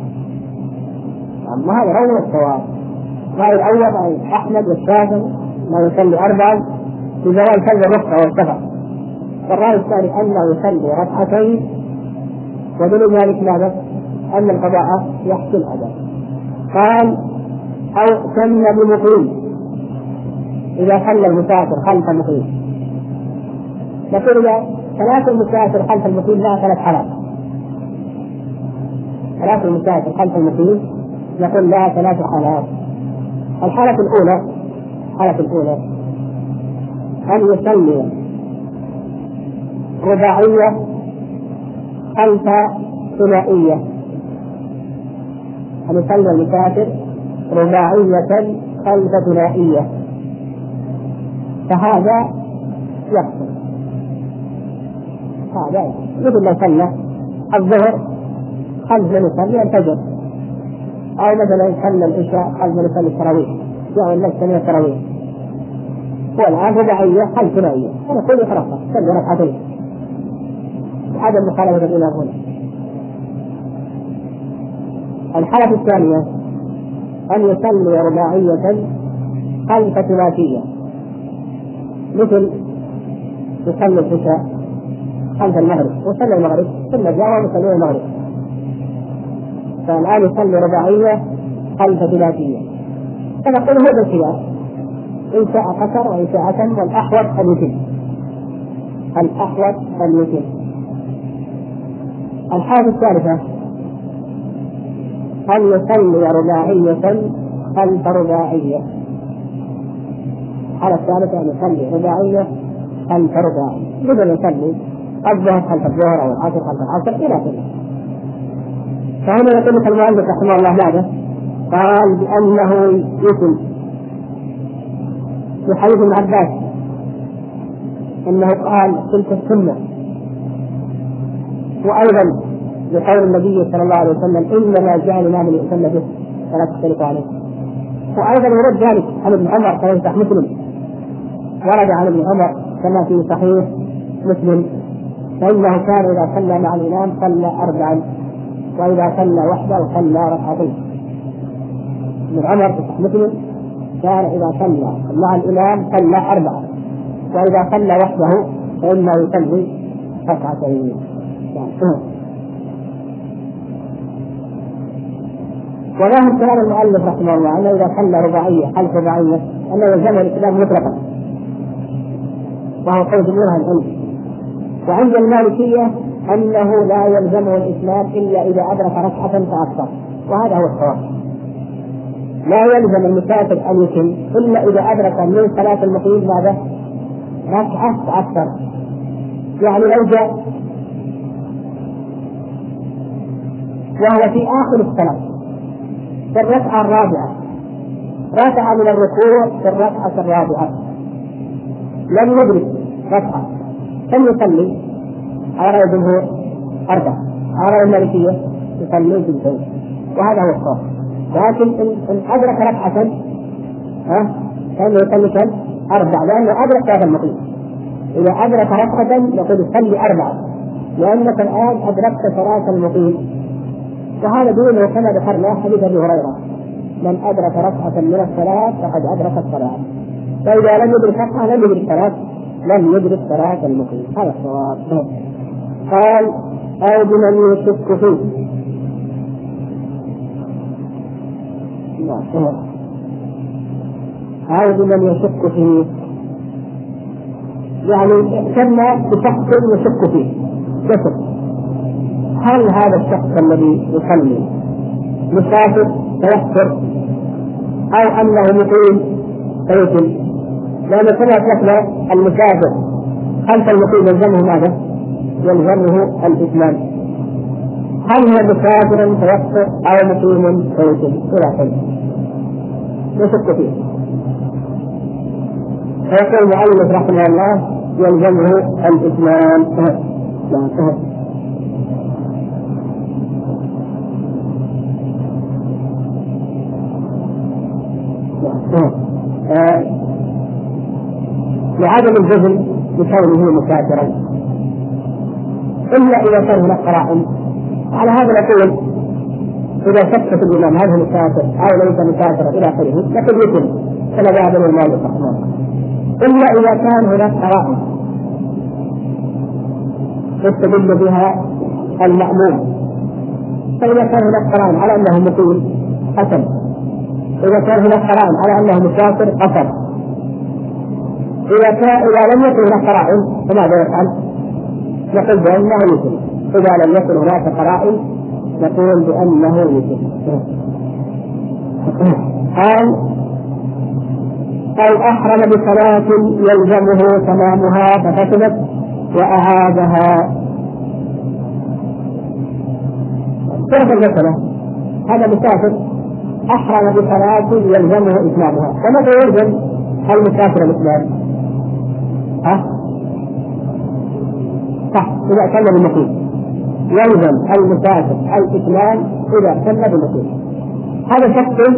أما هذا هو الصواب. الرأي الأول أحمد والشافعي ما يصلي أربعا بزوال صلى الركعة والسبع، والرأي الثاني أنه يصلي ركعتين، ودليل ذلك ماذا؟ أن القضاء يحكي الأداء. قال أو سن بمقيم إذا صلى المسافر خلف المقيم. نقول إذا ثلاث المسافر خلف المقيم لها ثلاث حالات. ثلاث المسافر خلف المقيم نقول لها ثلاث حالات. الحالة الأولى الحالة الأولى أن يصلي رباعية خلف ثنائية، أن يصلي المسافر رباعية خلف ثنائية، فهذا يقصر. هذا مثل لو صلى الظهر خلف من يصلي الفجر، أو مثلا صلى العشاء خلف من يصلي التراويح، يعني النفس من التراويح، والآن رباعية خلف ثنائية، أنا كل يخرفها صلي ركعتين. هذا المخالفة إلى هنا. الحالة الثانية أن يصلي رباعية خلف ثلاثية، مثل يصلي العشاء خلف المغرب وصلى المغرب ثم جاء وصلى المغرب، فالآن يصلي رباعية خلف ثلاثية. فنقول هذا الخلاف إن شاء قصر وإن شاء أتم، والأحوط أن يتم. الأحوط أن يتم. الحالة الثالثة أن يصلي رباعية خلف رباعية. الحالة الثالثة أن يصلي رباعية خلف رباعية، بدل يصلي الظهر خلف الظهر أو العصر خلف العصر إلى آخره. فهنا يقول لك المؤلف رحمه الله ماذا؟ قال بأنه يتم في حديث ابن عباس أنه قال تلك السنة، وأيضا بقول النبي صلى الله عليه وسلم إنما جعلنا من يؤتم به فلا تختلف عليه. وأيضا يرد ذلك عن ابن عمر كما يصح مسلم، ورد عن ابن عمر كما في صحيح مسلم فإنه كان إذا صلى مع الإمام صلى أربعا، وإذا صلى وحده صلى ركعتين. ابن عمر في صحيح مسلم كان إذا صلى مع الإمام صلى أربعا، وإذا صلى وحده فإنه يصلي ركعتين. وظاهر كلام المؤلف رحمه الله أنه إذا صلى رباعية خلف رباعية أنه يلزم الإسلام مطلقا، وهو قول جمهور العلم. وعند المالكية أنه لا يلزمه الإسلام إلا إذا أدرك ركعة فأكثر، وهذا هو الصواب. لا يلزم المسافر أن يتم إلا إذا أدرك من صلاة المقيم ماذا؟ ركعة فأكثر. يعني لو جاء وهو في آخر الصلاة في الركعة الرابعة ركع من الركوع في الركعة الرابعة لم يدرك ركعة، كم يصلي؟ على رأي الجمهور أربعة، على رأي المالكية يصلي جزئين، وهذا هو الصواب. لكن إن أدرك ركعة ها كان يصلي كم؟ أربعة، لأنه أدرك هذا المقيم. إذا أدرك ركعة يقول يصلي أربعة، لأنك الآن أدركت صلاة المقيم. وهذا دونه كما ذكرنا حديث أبي هريرة من أدرك ركعة من الصلاة فقد أدرك الصلاة، فإذا لم يدرك ركعة لم يدرك صلاة لم يدرك صلاة المقيم. هذا الصواب. قال أو بمن يشك فيه. أو بمن يشك فيه يعني اعتدنا بشخص يشك فيه جسد، هل هذا الشخص الذي يصلي مسافر فيكفر أو أنه مقيم فيتم؟ لأن كما أسلفنا المسافر خلف المقيم يلزمه ماذا؟ يلزمه الإسلام. هل هو مسافر فيكفر أو مقيم فيتم؟ إلى آخره يشك فيه. فيقول المؤلف رحمه الله يلزمه الإسلام. لعدم الجزم بكونه مسافرا إلا إذا كان هناك قرائن. على هذا نقول إذا شك الإمام هل هو مسافر أو ليس مسافرا إلى آخره لكن يمكن كما ذهب الإمام الرحمن، إلا إذا كان هناك قرائن يستدل بها المأموم. فإذا كان هناك قرائن على أنه مقيم حسن، إذا كان هناك قرائن على أنه مسافر قصر. إذا كان إذا لم يكن هناك قرائن فماذا يفعل؟ نقول بأنه يسلم. إذا لم يكن هناك قرائن نقول بأنه يسلم. قال أو أحرم بصلاة يلزمه تمامها ففسدت وأعادها. كيف المسألة؟ هذا مسافر أحرم بصلاة يلزمه إتمامها، ومتى يلزم المسافر الإسلام؟ ها؟ صح، إذا كان بالمقيم يلزم المسافر الإسلام إذا كان بالمقيم. هذا شخص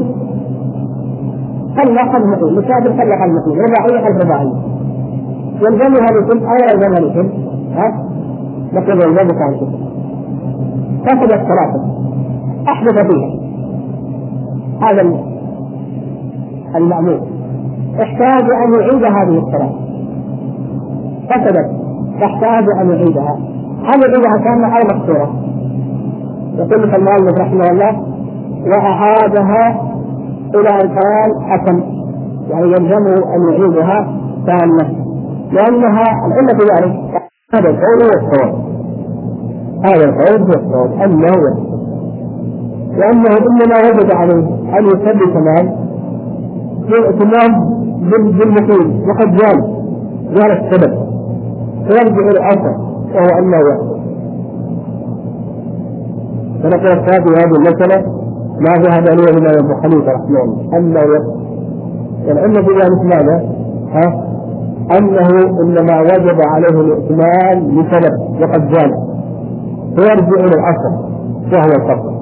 خلق المقيم، مسافر خلق المقيم، رباعية خلق رباعية، يلزمها لكل أو يلزمها لكل. ها؟ نقول يلزمك عن كل. فسدت ثلاثة أحدث فيها هذا المأمور، احتاج أن يعيد هذه الصلاة، فسدت تحتاج أن يعيدها. هل يعيدها كاملة أو مقصورة؟ يقول لك المؤلف رحمه الله وأعادها إلى أن قال حكم، يعني يلزمه أن يعيدها كاملة، لأنها العلة في ذلك هذا القول هو الصواب، هذا القول هو الصواب أنه يحكم، لأنه إنما وجد عليه أن يسبب كمان بالإتمام بالمقيم، وقد جال جال السبب فيرجع الأصل وهو أنه يحكم. فنقول في هذه المسألة ما ذهب إليه الإمام أبو حنيفة رحمه الله أنه يحكم، والعلة في ذلك ماذا؟ ها؟ أنه إنما وجب عليه الإتمام لسبب وقد جال فيرجع إلى الأصل وهو القصر.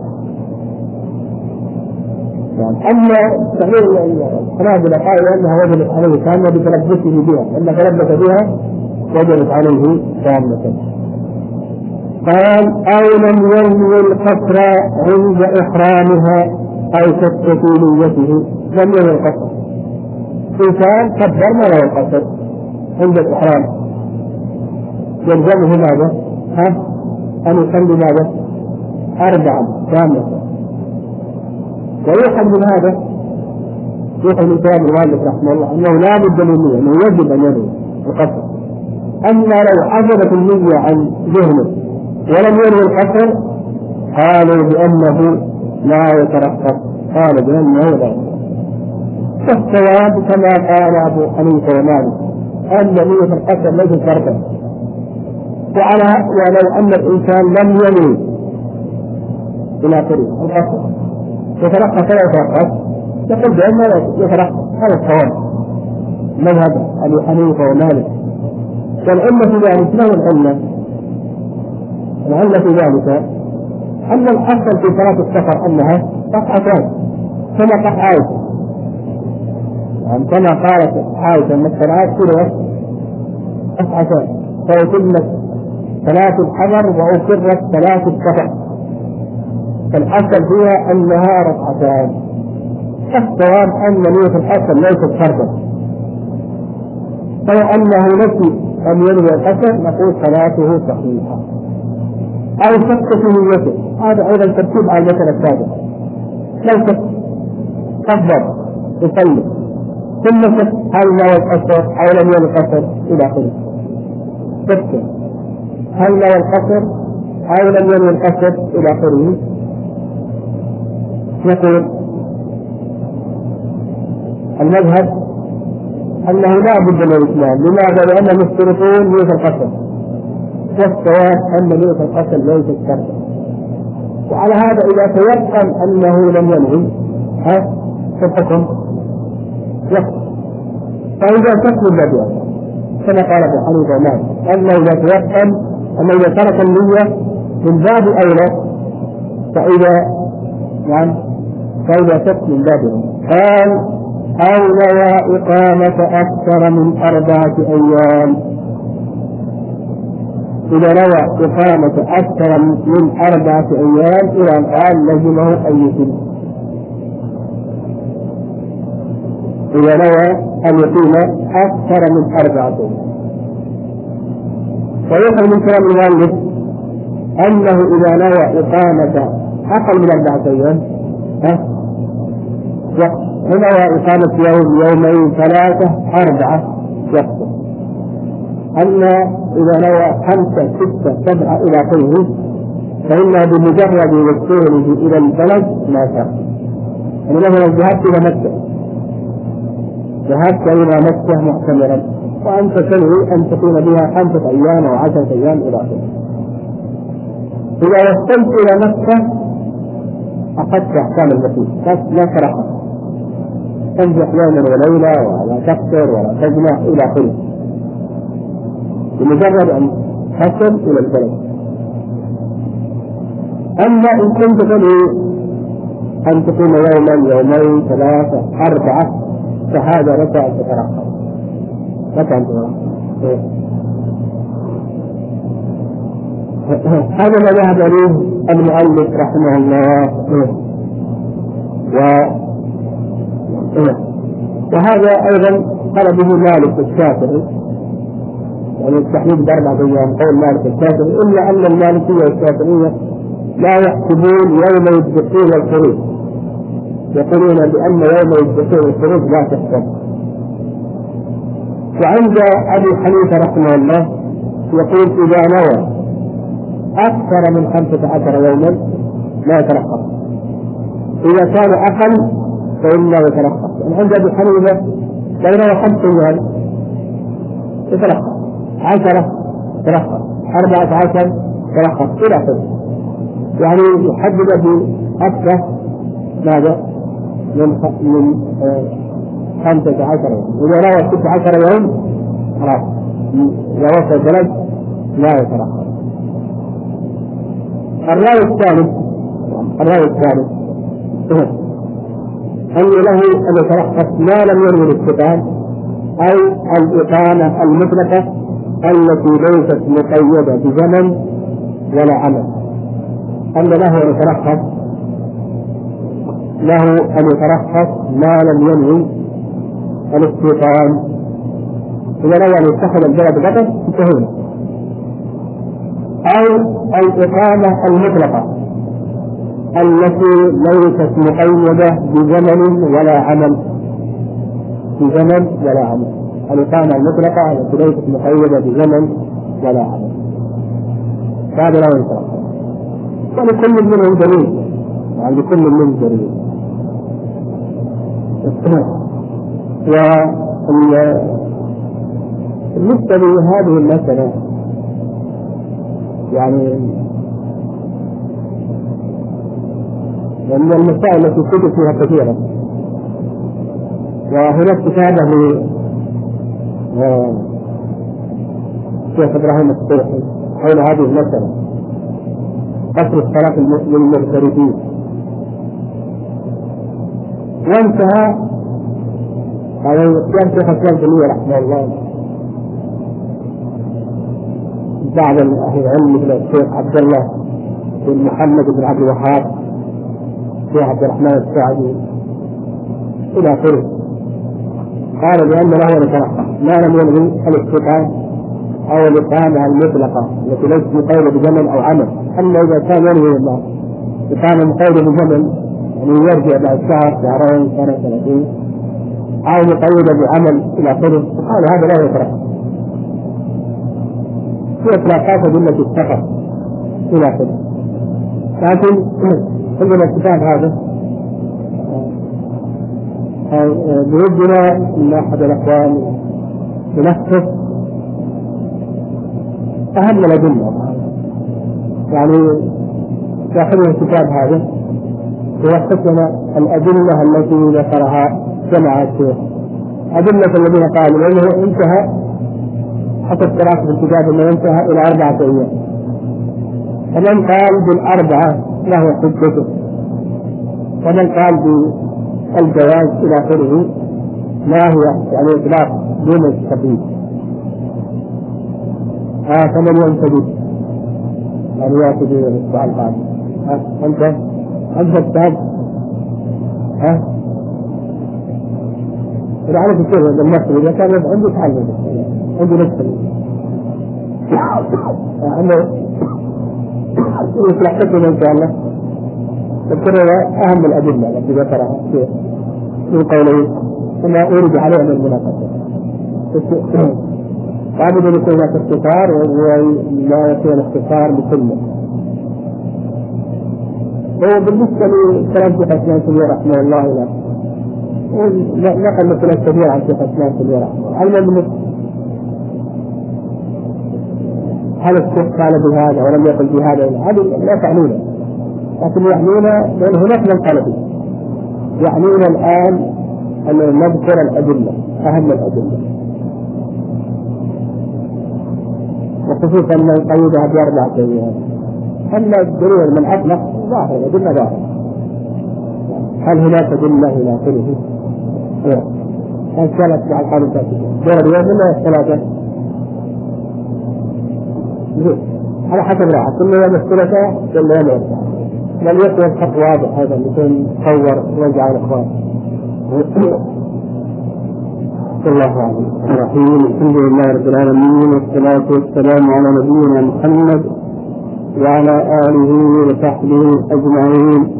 يعني أما تحليل الحنابلة قالوا أنها وجبت عليه كاملة بتلبسه بها، أن تلبس بها وجبت عليه كاملة. قال أو لم ينوي القصر عند إحرامها أو شك في نيته، لم ينوي القصر، إنسان كبر ما له القصر عند الإحرام يلزمه ماذا؟ ها؟ أن يصلي ماذا؟ أربعا كاملة. ويؤخذ من هذا يؤخذ من كلام المؤلف رحمه الله أنه لا بد من النية، أنه يجب أن ينوي القصر. أما لو حصلت النية عن ذهنه ولم ينوي القصر قالوا بأنه لا يترقب، قالوا بأنه لا يترقب. فالصواب كما قال أبو حنيفة ومالك أن نية القصر ليست فرضا، وعلى ولو أن الإنسان لم ينوي إلى آخره القصر يترقب فلا يترقب، يقول بأنه يترقب. هذا الصواب مذهب أبي حنيفة ومالك. والعلة في ذلك ما هي العلة؟ العلة في ذلك أن الأصل في صلاة السفر أنها ركعتان كما قال عائشة، يعني كما قالت عائشة أن الصلاة كلها ركعتان فيتمت صلاة الحضر وأكرت صلاة السفر، فالأصل فيها أنها ركعتان. الصواب أن نية الأصل ليست فرضا، فلو أنه نسي أن ينوي القصر نقول صلاته صحيحة. أو شك في نيته، هذا أيضا ترتيب على المسألة السابقة. لو شك كبر يصلي ثم شك هل نوى القصر أو لم ينوي القصر إلى آخره، شك هل نوى القصر أو لم ينوي القصر إلى آخره، نقول المذهب أنه لا بد من الإسلام. لماذا؟ لأنهم يشترطون نية القصر، والصواب أن نية القصر ليست شرطا. وعلى هذا إذا تيقن أنه لم ينوي ها فالحكم يقصر. فإذا شك من ذلك كما قال أبو حنيفة ومالك أنه إذا تيقن أما إذا ترك النية من باب أولى فإذا يعني فإذا ترك من باب قال أو نوى إقامة أكثر من أربعة أيام. إذا نوى إقامة أكثر من أربعة أيام إلى الآن لزمه أن يتم. إذا نوى أن يقيم أكثر من أربعة أيام. ويفهم من كلام المؤلف أنه إذا نوى إقامة أقل من أربعة أيام ونوى إقامة يوم يومين ثلاثة أربعة يقصر. أما إذا نوى خمسة ستة سبعة إلى آخره فإنه بمجرد وصوله إلى البلد ما شاء. يعني مثلا ذهبت إلى مكة ذهبت إلى مكة محتملا وأنت تنوي أن تكون بها خمسة أيام أو عشرة أيام إلى آخره. إذا وصلت إلى مكة أخذت أحكام المسيح لا كراهة تنجح يوما وليلة ولا تكثر ولا تجمع إلى آخره بمجرد أن تصل إلى البلد. أما إن كنت تنوي أن تكون يوما يومين ثلاثة أربعة فهذا لك أن تترقب لك أن تترقب. هذا ما ذهب إليه المؤلف رحمه الله و... وهذا أيضا قال به مالك الشافعي يعني التحديد بأربعة أيام قول مالك الشافعي إلا أن المالكية والشافعية لا يحسبون يوم الدخول والخروج يقولون بأن يوم الدخول والخروج لا تحسب. وعند أبي حنيفة رحمه الله يقول إذا نوى أكثر من خمسة عشر يوما لا يترقب. إذا كان أقل فإنه يترقب. يعني عند أبي حنيفة لو نوى خمس أيام يترقب عشرة ترقب أربعة عشر ترقب إلى آخره. يعني يحدد بأكثر ماذا من من خمسة عشر يوم. إذا نوى ستة عشر يوم خلاص إذا وصل البلد لا يترقب. الرأي الثالث الرأي الثالث أن له أن يترخص ما لم يرمي الاستقامة أو الإقامة المطلقة التي ليست مقيدة بزمن ولا عمل. أن له أن يترخص له أن يترخص ما لم ينوي الاستقامة. إذا نوى أن يتخذ البلد غدا انتهينا. أو الإقامة المطلقة التي ليست مقيدة بزمن ولا عمل بزمن ولا عمل. الإقامة المطلقة التي ليست مقيدة بزمن ولا عمل هذا لا يترقب. ولكل منهم دليل يعني لكل منهم دليل. وبالنسبة لهذه المسألة يعني من المسائل التي كتب فيها كثيرا وهناك كتابة للشيخ إبراهيم الصيحي حول هذه المسألة قصر الصلاة للمغتربين وانتهى على اختيار شيخ الإسلام تيمية رحمه الله بعض أهل العلم مثل الشيخ عبد الله بن محمد بن عبد الوهاب الشيخ عبد الرحمن السعدي إلى آخره قال بأن له نترقب ما لم ينوي الاستقامة أو الإقامة المطلقة التي ليست مقيدة بزمن أو عمل. أما إذا كان ينوي الله إقامة مقيدة بزمن يعني يرجع بعد شهر شهرين سنة سنتين أو مقيدة بعمل إلى آخره قال هذا لا يترقب في إطلاقات أدلة السفر إلى آخره. لكن عندنا الكتاب هذا بيدنا من أحد الأخوان بنفسه أهم الأدلة يعني يأخذنا الكتاب هذا ويحفظنا الأدلة التي ذكرها جمع الشيخ أدلة الذين قالوا لأنه انتهى حتى القراءة في الكتاب أنه انتهى إلى أربعة أيام فمن قال بالأربعة له حجته، ومن قال بالجواز إلى آخره ما هو يعني إطلاق دون التقييد. ها فمن ينتبه يعني يأتي بالسؤال القادم. ها أنت أنت الكتاب ها إذا عرفت كيف بالنصر إذا كان عندي تعلم عندي نفسه أنه يصلح حكمه إن شاء الله. تذكرنا أهم الأدلة التي ذكرها من قوله وما أورد عليه من المناقشة. قابل أن يكون هناك اختصار ولا يكون اختصار بكله. هو بالنسبة لكلام شيخ الإسلام ابن تيمية رحمه الله له نقل مثلا كبير عن شيخ الإسلام ابن تيمية رحمه الله. هل الشيخ قال بهذا ولم يقل بهذا؟ هذه لا تعنينا، لكن يعنينا لأن هناك من قال به. يعنينا الآن أن نذكر الأدلة، أهم الأدلة، وخصوصا أن نقيدها بأربعة أيام. أما الدليل من أطلق ظاهر الأدلة ظاهر. هل هناك أدلة إلى آخره؟ هل كانت مع القانون التأكيد دور اليوم ولا الثلاثة؟ على حسب راحة كل يوم الثلاثة كل يوم الثلاثة. لم يكن الحق واضح هذا اللي تصور ورجع الأخبار. الله عليه الرحيم. الحمد لله رب العالمين، والصلاة والسلام على نبينا محمد وعلى آله وصحبه أجمعين.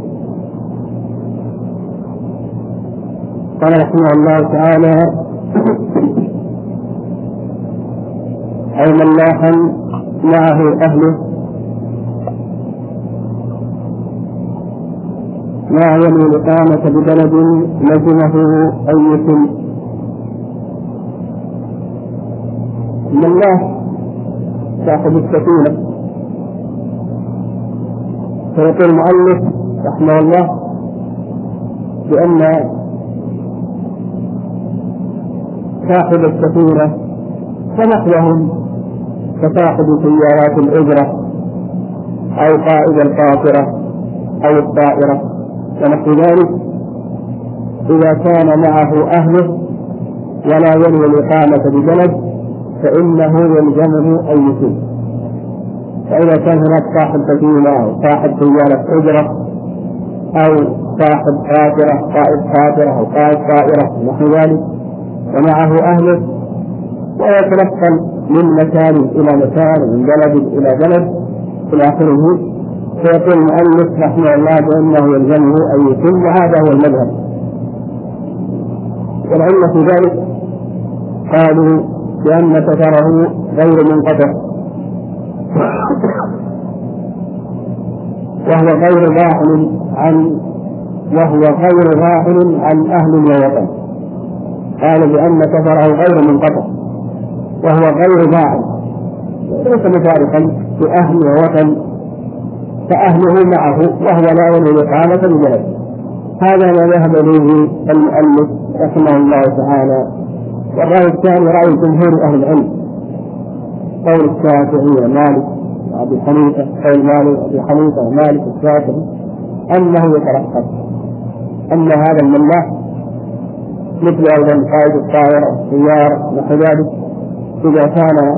قال رحمه الله تعالى: أي من لاحا معه أهله ما يلي الإقامة ببلد لزمه أن يتم. من الله صاحب السفينة. فيقول المؤلف رحمه الله بأن صاحب السفينة فنحوهم كصاحب سيارات الأجرة أو قائد القاطرة أو الطائرة ونحو ذلك، إذا كان معه أهله ولا ينوي الإقامة ببلد فإنه يلزمه أن يتم. فإذا كان هناك صاحب سفينة أو صاحب سيارة أجرة أو صاحب قاطرة قائد قاطرة أو قائد طائرة ونحو ذلك ومعه أهله ويتنقل من مكان إلى مكان ومن بلد إلى بلد إلى آخره، فيقول المؤلف رحمه الله بأنه يلزمه أن يتم. وهذا هو المذهب. والعلة في ذلك قالوا بأن سفره غير منقطع وهو غير راحل عن وهو غير راحل عن أهل ووطن. قالوا بأن سفره غير منقطع وهو غير باعث ليس مفارقا بأهل ووطن، فأهله معه وهو لا ينوي الإقامة ببلد. هذا ما ذهب إليه المؤلف رحمه الله تعالى. والرأي الثاني رأي جمهور أهل العلم، قول الشافعي ومالك وأبي حنيفة، قول مالك وأبي حنيفة ومالك الشافعي أنه يترخص، أن هذا الملاح مثل أيضا قائد الطائرة والسيارة نحو ذلك إذا كان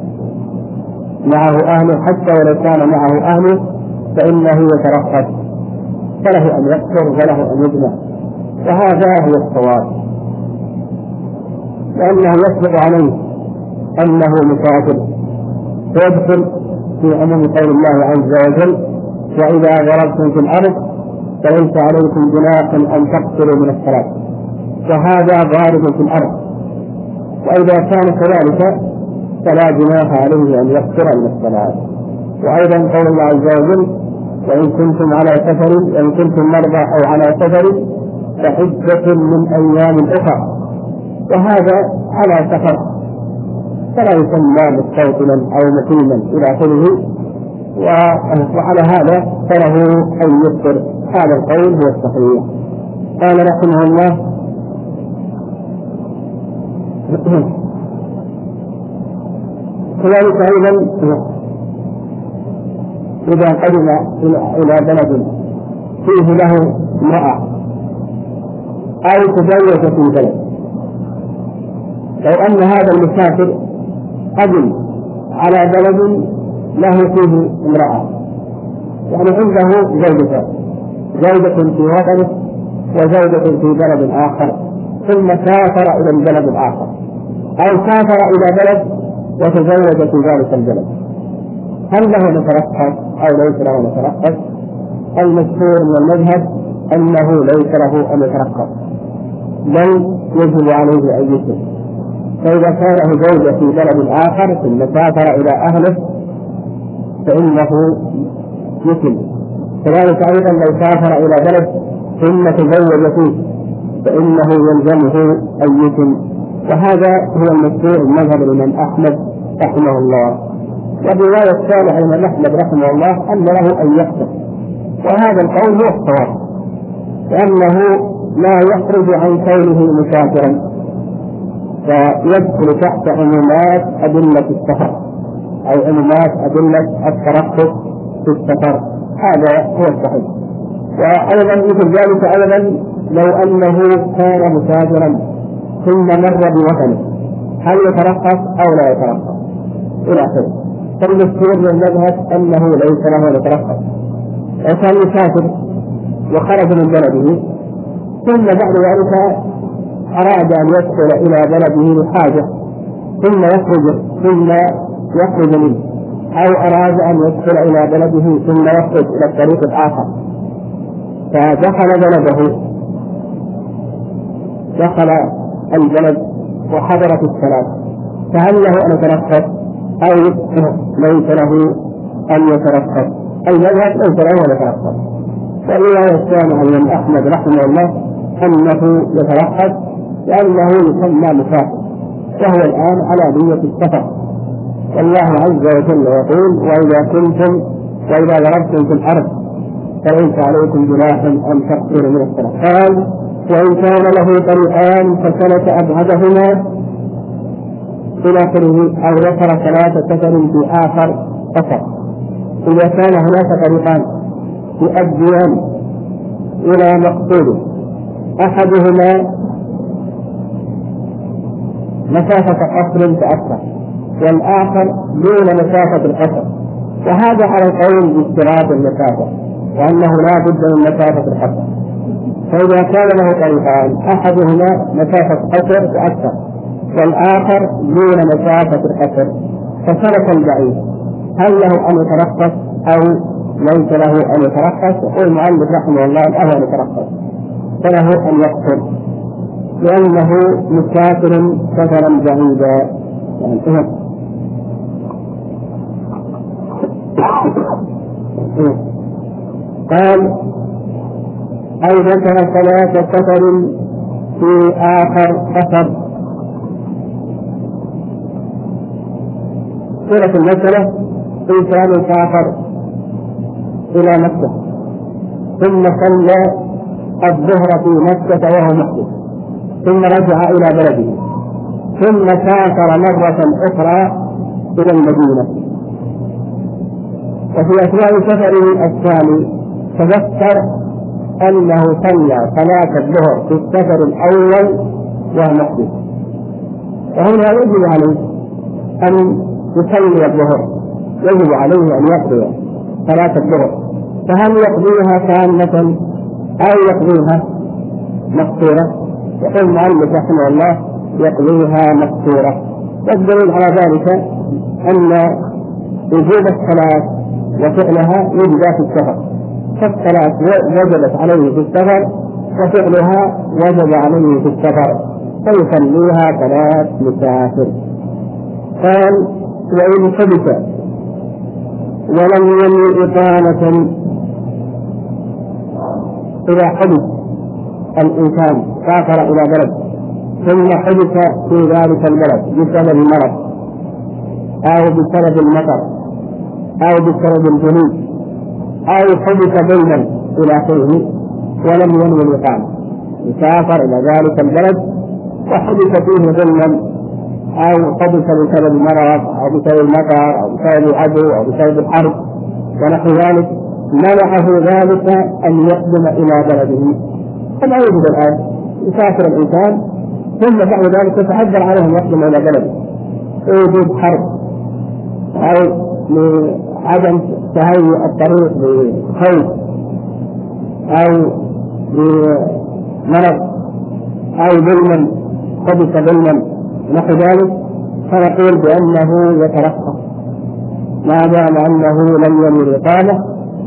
معه أهله حتى ولو كان معه أهله فإنه يترخص، فله أن يقصر وله أن يجمع. وهذا هو الصواب، لأنه يسبق عليه أنه مسافر فيدخل في عموم قول الله عز وجل: وإذا ضربتم في الأرض فليس عليكم جناح أن تقصروا من الصلاة. فهذا ضارب في الأرض، وإذا كان كذلك فلا جناح عليه أن يقصر من الصلاة. وأيضا قول الله عز وجل: وإن كنتم على سفر وإن كنتم مرضى أو على سفر فعدة من أيام أخرى. وهذا على سفر فلا يسمى مستوطنا أو مقيما إلى آخره. وعلى هذا فله أن يذكر. هذا القول هو الصحيح. قال رحمه الله: كذلك أيضا إذا قدم إلى بلد فيه له امرأة أو تزوج في بلد، لو أن هذا المسافر قدم على بلد له فيه امرأة، يعني عنده زوجة زوجة في وطنه وزوجة في بلد آخر، ثم سافر إلى البلد الآخر أو سافر إلى بلد وتزوج في ذلك البلد، هل له نترخص أو ليس له نترخص؟ المشهور من المذهب أنه ليس له أن يترخص، بل يجب عليه أن يسلم. فإذا كان له زوجة في بلد آخر ثم سافر إلى أهله فإنه يسلم. كذلك أيضا لو سافر إلى بلد ثم تزوج فيه فإنه يلزمه أن يسلم. وهذا هو المشهور من مذهب الإمام أحمد رحمه الله. والرواية الثالثة الإمام أحمد رحمه الله أن له أن يقتل، وهذا القول هو الصواب، لأنه لا يخرج عن كونه مسافرا فيدخل تحت عمومات أدلة السفر أو عمومات أدلة الترخص في السفر، هذا هو الصحيح. وأيضا مثل ذلك أيضا لو أنه كان مسافرا ثم مر بوطنه هل يترخص أو لا يترخص إلى آخره. فالمشهور من المذهب أنه ليس له يترخص. لو كان يسافر وخرج من بلده ثم بعد ذلك أراد أن يدخل إلى بلده لحاجة ثم يخرج ثم يخرج منه، أو أراد أن يدخل إلى بلده ثم يخرج إلى الطريق الآخر فدخل بلده دخل البلد وحضرت الصلاة، فهل له أن يترخص أو ليس له أن يترخص؟ المذهب ليس له أن يترخص. والرواية الثانية عن أحمد رحمه الله أنه يترخص لأنه يسمى مسافر وهو الآن على نية السفر. والله عز وجل يقول: وإذا كنتم وإذا ضربتم في الأرض فليس عليكم جناح أن تقصروا من الصلاة. قال: وإن كان له طريقان فسلك أبعدهما إلى آخره، أو ذكر ثلاثة سفر في آخر سفر. إذا كان هناك طريقان يؤديان إلى مقصود أحدهما مسافة قصر فأكثر والآخر دون مسافة القصر، وهذا على القول باشتراط المسافة وأنه لا بد من مسافة القصر. فإذا كان له طريقان أحدهما مسافة قصر فأكثر والآخر دون مسافة القصر فسلك البعيد، هل له أن يترخص أو ليس له أن يترخص؟ يقول المؤلف رحمه الله: له أن يترخص، فله أن يقصر لأنه مسافر سفرا بعيدا. قال: أو ذكر ثلاثة سفر في آخر سفر. سورة المسألة: إنسان سافر إلى مكة ثم صلى الظهر في مكة وهو محدث ثم رجع إلى بلده ثم سافر مرة أخرى إلى المدينة، وفي أثناء سفره الثاني تذكر أنه صلى صلاة الظهر في السفر الأول وهو محدث، وهنا يجب عليه أن يصلي الظهر، يجب عليه أن يقضي صلاة الظهر، فهل يقضيها كاملة أو يقضيها مقصورة؟ يقول المؤلف رحمه الله: يقضيها مقصورة. والدليل على ذلك أن وجوب الصلاة وفعلها وجب في السفر، فالصلاة وجبت عليه في السفر وفعلها وجب عليه في السفر، فيصليها ثلاث مسافر. قال: وإن حدث ولم ينوي إقامة، إذا حدث الإنسان سافر إلى بلد ثم حدث في ذلك البلد بسبب المرض أو بسبب المطر أو بسبب الجنون أو حدث بينا إلى آخره ولم ينوي الإقامة، سافر إلى ذلك البلد وحدث فيه ظلما أو حدث بسبب المرض أو بسبب المطر أو بسبب العدو أو بسبب الحرب ونحو ذلك منعه ذلك أن يقدم إلى بلده. كما يوجد الآن يسافر الإنسان ثم بعد ذلك يتحذر عليه أن يقدم إلى بلده، وجود حرب أو لعدم تهيئ الطريق بخوف أو بمرض أو ظلما حدث ظلما نحو ذلك، فنقول بأنه يترخص ما دام أنه لم ينوي الإقامة،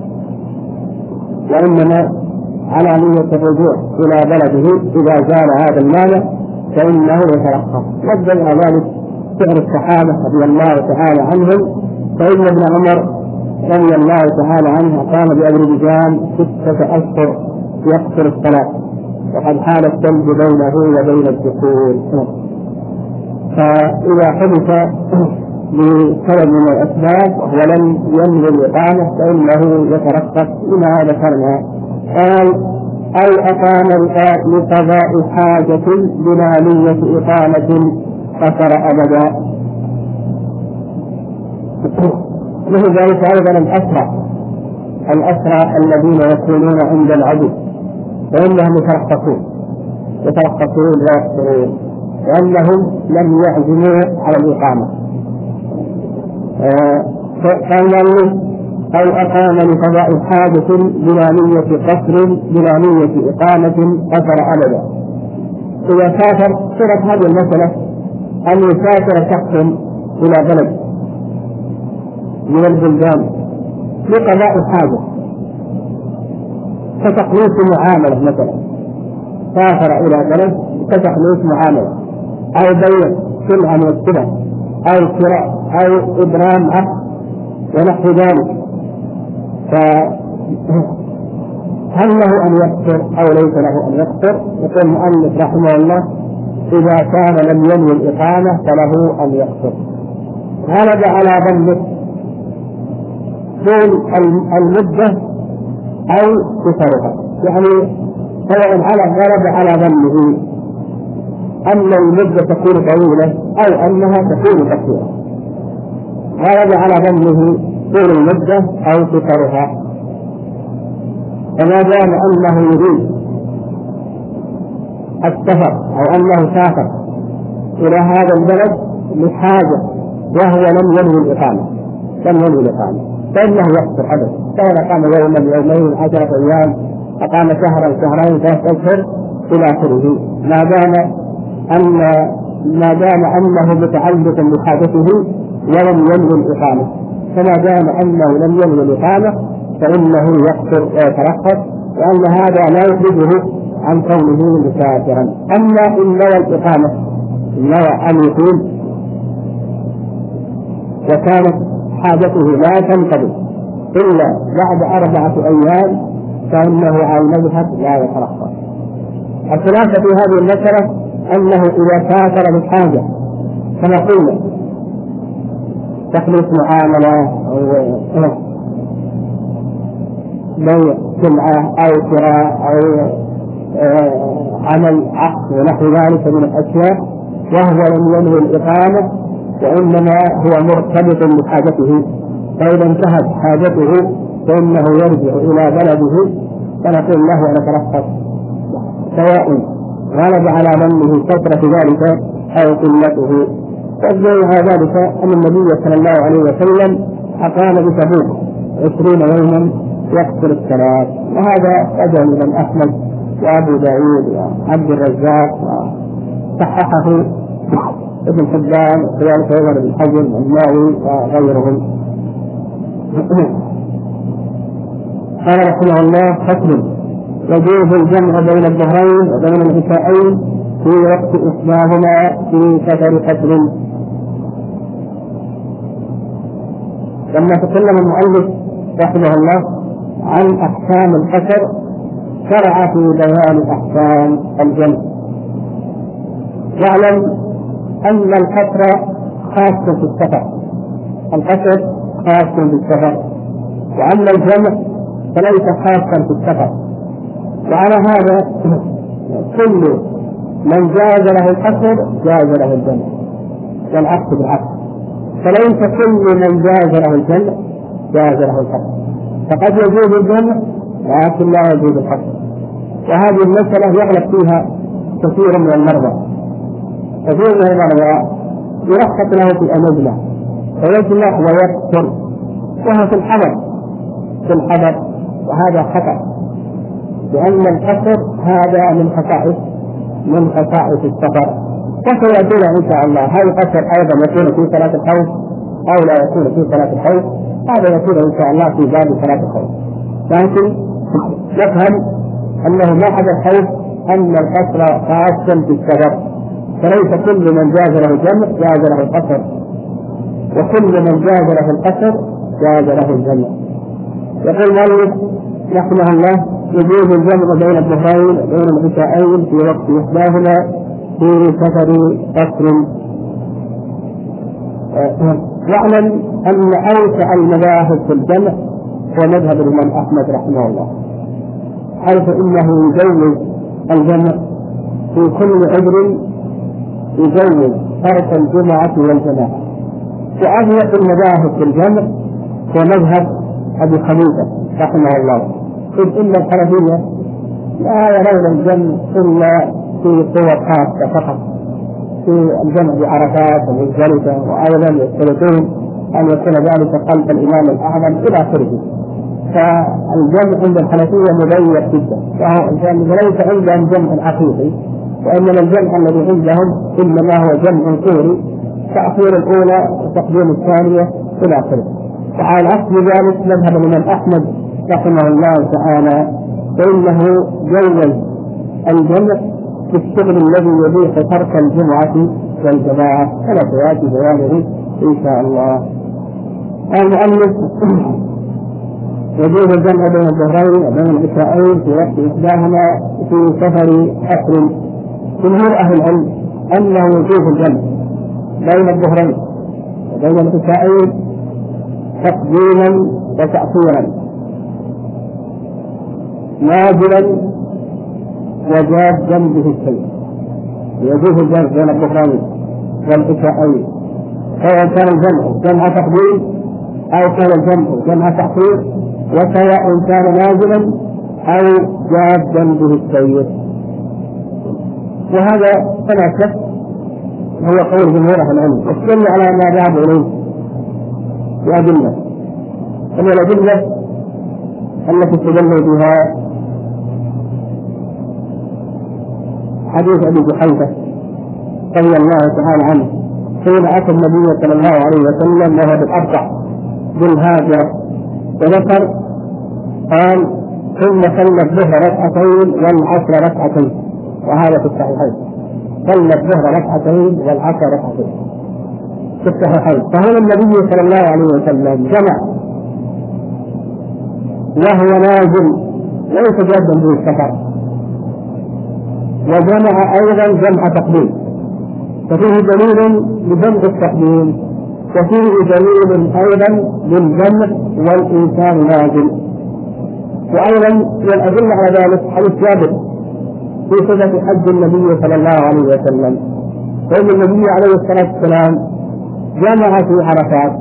وإنما على نية الرجوع إلى بلده إذا زال هذا المانع فإنه يترخص. وجد على ذلك فعل الصحابة رضي الله تعالى عنهم، فإن ابن عمر رضي الله تعالى عنه قام بأذربيجان ستة أشهر يقصر الصلاة وقد حال الثلج بينه وبين الدخول. فإذا حدث بسبب من الأسباب ولم ينوي الإقامة فإنه يترخص لما ذكرنا. قال أو أقام لقضاء حاجة بلا نية إقامة قصر أبدا. مثل ذلك أيضا الأسرى الأسرى الذين يكونون عند العدو فإنهم يترخصون يترخصون ويقصرون لأنهم لم يعزموا على الإقامة. فقال أو أقام لقضاء حاجة بلا نية قصر بلا نية إقامة قصر أبدا. إذا سافر صورة هذه المسألة أن يسافر شخص إلى بلد من البلدان لقضاء حاجة كتخليص معاملة، مثلا سافر إلى بلد كتخليص معاملة أو بيع سلعة من السلع أو شراء أو إبرام عقد ونحو ذلك، فهل له أن يقصر أو ليس له أن يقصر؟ يقول المؤلف رحمه الله إذا كان لم ينوي الإقامة فله أن يقصر. غلب على ظنه طول المدة أو قصرها، يعني سواء على غلب على ظنه أن المدة تكون طويلة أو أنها تكون قصيرة، غلب على ظنه طول المدة أو قصرها، فما دام أنه يريد السفر أو أنه سافر إلى هذا البلد لحاجة وهو لم ينوي الإقامة لم ينوي الإقامة فإنه يقصر أبدا، سواء أقام يوما يومين عشرة أيام أقام شهرا شهرين ثلاثة أشهر إلى آخره، ما دام أن ما دام أنه متعلق بحاجته ولم ينوي الإقامة، فما دام أنه لم ينوي الإقامة فإنه يقصر ويترخص، وأن هذا لا يخرجه عن كونه مسافرا. أما إن نوى الإقامة نوى أن يقيم وكانت حاجته لا تنقضي إلا بعد أربعة أيام فإنه على المذهب لا يترخص. الخلاصة في هذه المسألة أنه إذا سافر بالحاجة كما قلنا تخليص معاملة أو بيع سلعة أو شراء أو عمل عقد ونحو ذلك من الأشياء وهو لم ينوي الإقامة وإنما هو مرتبط بحاجته، فإذا انتهت حاجته فإنه يرجع إلى بلده فنقول له أن يترخص سواء غلب على ظنه كثرة ذلك أو قلته. والدليل على ذلك أن النبي صلى الله عليه وسلم أقام بتبوك عشرين يوما يقصر الصلاة، وهذا رجع من أحمد وأبو داود وعبد الرزاق وصححه ابن حبان وكذلك عمر بن حجر والنووي وغيرهم. قال رحمه الله فصل يجوز الجمع بين الظهرين وبين العشاءين في وقت إحداهما في سفر قصر. لما تكلم المؤلف رحمه الله عن أحكام القصر شرع في بيان أحكام الجمع. يعلم أن القصر خاص في السفر، القصر خاص بالسفر، وأما الجمع فليس خاصا في السفر، وعلى هذا كل من جاز له القصر جاز له الجمع والعكس بالعكس، فليس كل من جاز له الجمع جاز له القصر. فقد يجوز الجمع لكن لا يجوز القصر. وهذه المسألة يغلب فيها كثير من المرضى. كثير من المرضى يرخص له في أن يجمع ويجمع ويقصر وهو في الحضر في الحضر وهذا خطأ، لأن القصر هذا من خصائص من خصائص السفر. وسيأتينا إن شاء الله هل القصر أيضا يكون في صلاة الخوف أو لا يكون في صلاة الخوف، هذا يكون إن شاء الله في باب صلاة الخوف. لكن نفهم أنه ما حدث الخوف أن القصر خاصا في السفر، فليس كل من جاز له الجمع جاز له القصر، وكل من جاز له القصر جاز له الجمع. يقول المؤلف رحمه الله: يجوز الجمع بين الظهرين بين العشاءين في وقت إحداهما في سفر قصر. واعلم أن أوسع المذاهب في الجمع هو مذهب الإمام أحمد رحمه الله، حيث إنه يجوز الجمع في كل عذر، يجوز ترك الجمعة والجماعة. وأضيق المذاهب في الجمع هو مذهب أبي حنيفة رحمه الله، إذ إن الحنفية لا يرون الجمع إلا في صور خاصة فقط، في الجمع بعرفات ومزدلفة، وأيضا يشترطون أن يكون ذلك خلف الإمام الأعظم إلى آخره. فالجمع عند الحنفية مضيق جدا، وليس عندهم جمع حقيقي، وإنما الجمع الذي عندهم إنما هو جمع طوري، تأخير الأولى وتقديم الثانية إلى آخره. وعلى أصل ذلك مذهب الإمام أحمد رحمه الله تعالى، فإنه جوز الجمع في الشغل الذي يبيح ترك الجمعة والجماعة، فلا سيأتي بيانه إن شاء الله. المؤلف: يجوز الجمع بين الظهرين وبين العشاءين في وقت إحداهما في سفر قصر. جمهور أهل العلم أنه يجوز الجمع بين الظهرين وبين العشاءين تقديما وتأخيرا، نازلا وجادا به الشيء. يجوز الجمع بين الظهرين والعشاءين، سواء كان الجمع جمع تقديم أو كان الجمع جمع تأخير، وسواء كان نازلا أو جادا به السير. وهذا فلا شك هو قول جمهور أهل العلم، واستدل على ما ذهب إليه بأدلة. أما الأدلة التي استدل بها حديث أبي جحيفة رضي الله تعالى عنه حين أتى النبي صلى الله عليه وسلم وهو بالأربع بالهاجرة، وذكر قال: ثم صلى الظهر ركعتين والعصر ركعتين، وهذا في الصحيحين. صلى الظهر ركعتين والعصر ركعتين في الصحيحين. فهنا النبي صلى الله عليه وسلم جمع وهو نازل ليس جادا به السفر، وجمع أيضا جمع تقديم، ففيه دليل لجمع التقديم، وفيه دليل أيضا للجمع والإنسان نازل. وأيضا من الأدلة على ذلك حديث جابر في صفة حج النبي صلى الله عليه وسلم، فإن النبي عليه الصلاة والسلام جمع في عرفات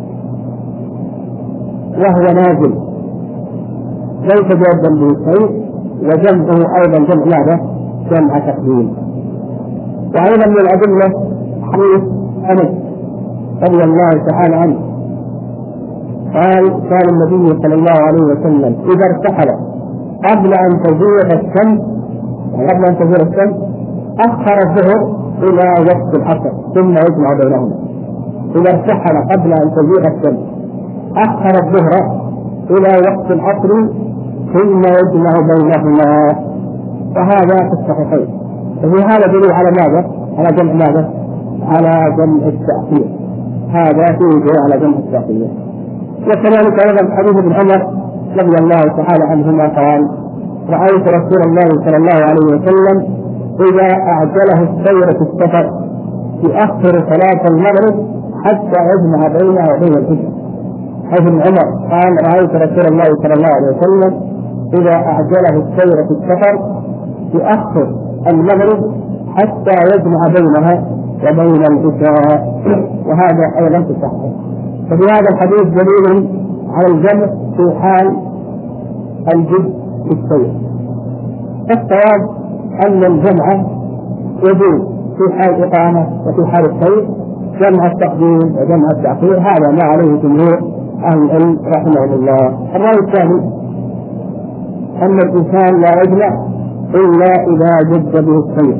وهو نازل ليس جادا به الشيء، وجمعه أيضا جمع ماذا؟ جمع تقديم. وأيضا من الأدلة حديث أنس رضي الله تعالى عنه قال: كان النبي صلى الله عليه وسلم إذا ارتحل قبل أن تزيغ الشمس قبل أن تزيغ الشمس أخر الظهر إلى وقت العصر ثم يجمع بينهما. إذا ارتحل قبل أن تزيغ الشمس أخر الظهر إلى وقت العصر ثم يجمع بينهما، وهذا في الصحيحين. وفي هذا دليل على ماذا؟ على جمع ماذا؟ على جمع التأخير. هذا فيه دليل على جمع التأخير. وكذلك أيضا حديث ابن عمر رضي الله تعالى عنهما قال: رأيت رسول الله صلى الله عليه وسلم إذا أعجله السير في السفر يؤخر صلاة المغرب حتى يجمع بينها وبين الفجر. حيث ابن عمر قال: رأيت رسول الله صلى الله عليه وسلم إذا أعجله السير في السفر يؤخر المغرب حتى يجمع بينها وبين العشاء، وهذا أيضا في الصحيح. ففي هذا الحديث دليل على الجمع في حال الجد بالسير. الصواب أن الجمع يجوز في حال الإقامة وفي حال السير، جمع التقديم وجمع التأخير، هذا ما عليه جمهور أهل العلم رحمه الله. الرأي الثاني أن الإنسان لا يجمع إلا إذا جد به السير،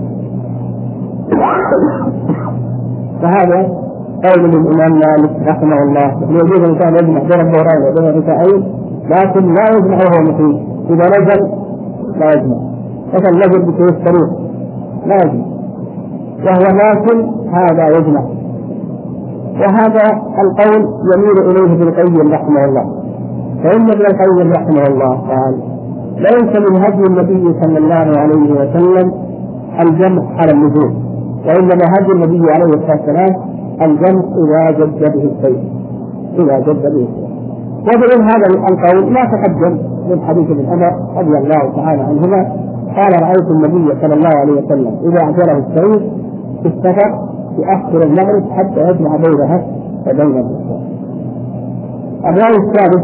فهذا قول الإمام مالك رحمه الله، يجوز الإنسان يجمع بين الظهرين وبين العشاءين لكن لا يجمع وهو مقيم. إذا نزل لا يجمع، مثلا نزل بكيس السرير لا يجمع، وهو ناكل هذا يجمع. وهذا القول يميل إليه ابن القيم رحمه الله، فإن ابن القيم رحمه الله قال ليس من هدي النبي صلى الله عليه وسلم الجمع على النزول، وإنما هدي النبي عليه الصلاة والسلام الجمع إذا جد به السير، إذا جد به السير. وبإن هذا القول لا تقدم من حديث ابن عمر رضي الله تعالى عنهما قال رأيت النبي صلى الله عليه وسلم إذا أعجله السير في السفر يؤخر المغرب حتى يجمع بينها وبين الإسلام. الرأي الثالث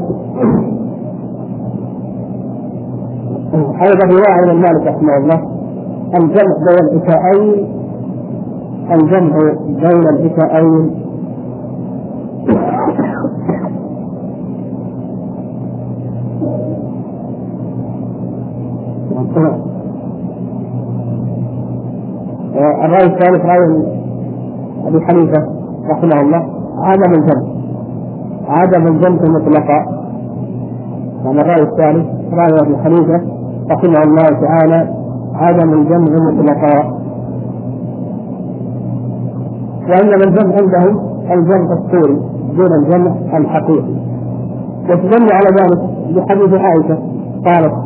أيضا رواية عن مالك رحمه الله الجمع بين العشاءين، الجمع بين العشاءين الرأي الثالث رأي أبي حنيفة رحمه الله عدم الجمع، عدم الجمع مطلقا. يعني الرأي الثالث رأي أبي حنيفة رحمه الله تعالى عدم الجمع مطلقا، وإنما الجمع عندهم الجمع الصوري دون الجمع الحقيقي. وتدل على ذلك بحديث عائشة قالت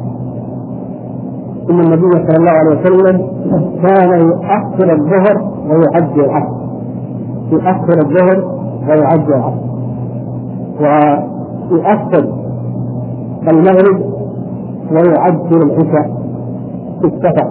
إن النبي صلى الله عليه وسلم كان يؤخر الظهر ويعجل العصر، يؤخر الظهر ويعجل العصر، ويؤخر المغرب ويعجل العشاء في السفر.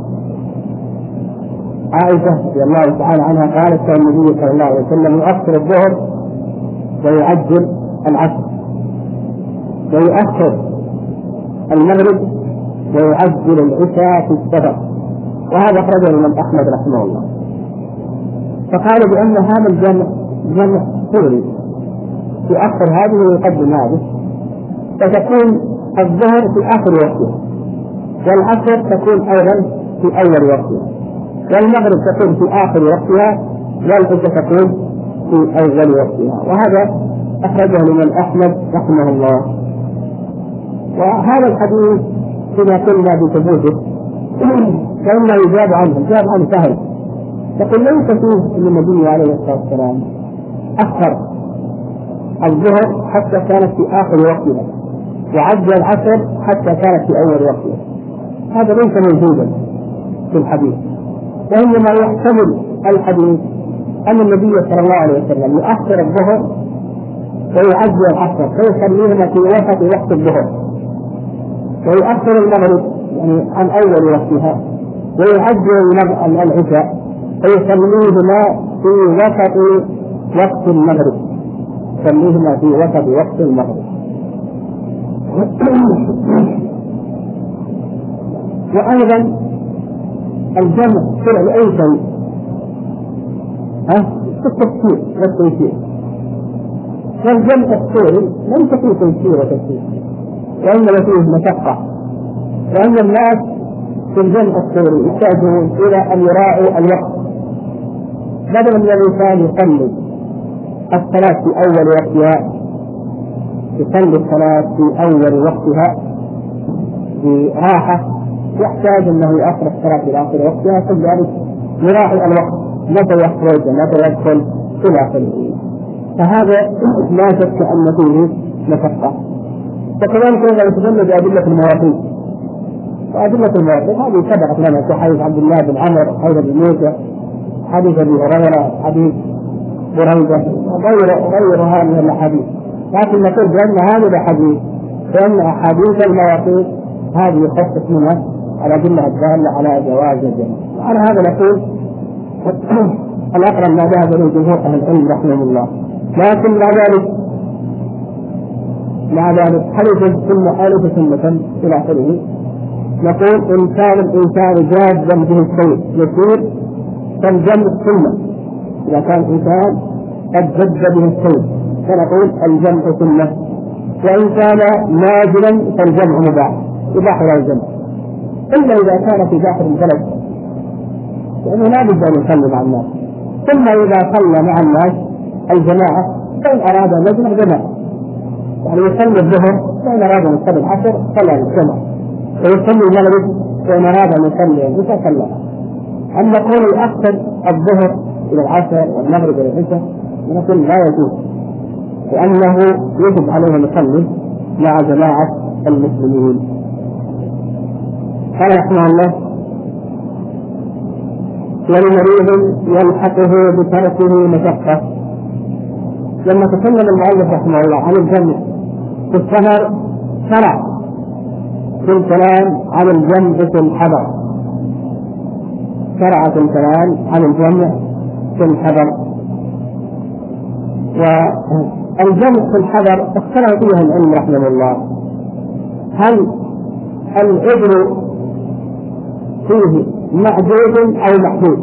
عائشة رضي الله تعالى عنها قالت كان النبي صلى الله عليه وسلم يؤخر الظهر ويعجل العصر، ويؤخر المغرب ويعجل العشاء في السفر. وهذا أخرجه الإمام أحمد رحمه الله، فقال بأن هذا الجمع جمع سوري يؤخر هذه ويقدم هذه، فتكون الظهر في آخر وقتها، والعصر تكون أيضا في أول وقتها، والمغرب تكون في آخر وقتها، والعشاء تكون في أول وقتها. وهذا أخرجه الإمام أحمد رحمه الله. وهذا الحديث إذا قلنا بثبوته فإنه يجاب عنه، يجاب عنه سهل، يقول ليس فيه أن النبي عليه الصلاة والسلام أخر الظهر حتى كانت في آخر وقتها وعجل العصر حتى كانت في أول وقتها، هذا ليس موجودا في الحديث. وإنما يحتمل الحديث أن النبي صلى الله عليه وسلم يؤخر الظهر ويعجل العصر فيخليهما في وسط وقت الظهر، ويؤخر المغرب يعني عن أول وقتها ويعجل العشاء فيخليهما في وسط وقت المغرب، يخليهما في وسط وقت المغرب. وأيضا الجمع شرع أي شيء ها التفسير والتيسير، والجمع السوري لم تكن تيسير وتفسير وإنما فيه مشقة، وأن الناس في الجمع السوري يحتاجون إلى أن يراعوا الوقت، بدلا من الإنسان يصلي الصلاة في أول وقتها، يصلي الصلاة في أول وقتها براحة، يحتاج أنه يأخر الصلاة إلى آخر وقتها، ثم ذلك يراعي الوقت متى يخرج متى يدخل إلى آخره. فهذا لا شك أن فيه مشقة. وكذلك إذا يتجلى بأدلة المواقيت، وأدلة المواقيت هذه سبقت لنا في حديث عبد الله بن عمر، حديث ابن موسى، حديث أبي هريرة، حديث بريدة، وغير غيرها من الأحاديث. لكن نقول بأن هذه الأحاديث بأن أحاديث المواقيت هذه يخصص منها الأدلة الدالة على جواز الجمع. وعلى هذا نقول الأقرب ما ذهب إليه جمهور أهل العلم رحمه الله. لكن مع ذلك مع ذلك حدث سنة ألف سنة إلى آخره، نقول إن كان الإنسان جادا به الشيء يسير فالجمع سنة. إذا كان الإنسان قد جد به الشيء فنقول الجمع سنة، وإن كان نازلا فالجمع مباح يباح له الجمع، إلا إذا كان في داخل البلد لأنه لا بد أن يصلي مع الناس. ثم إذا صلى مع الناس الجماعة فإن أراد أن يجمع جماعة، يعني يصلي الظهر فإن أراد أن يصلي العصر صلى الجماعة، ويصلي المغرب فإن أراد أن يصلي العشاء صلى. أما قول الأكثر الظهر إلى العصر والمغرب إلى العشاء نقول لا يجوز، لأنه يجب عليه أن يصلي مع جماعة المسلمين. قال رحمه الله: ولمريض يلحقه بتركه مشقة. لما تكلم المؤلف رحمه الله عن الجمع في السفر شرع في الكلام عن الجمع في الحضر، شرع في الكلام عن الجمع في الحضر. والجمع في الحضر اختلف فيها العلم رحمه الله، هل العذر فيه معدود أو محدود؟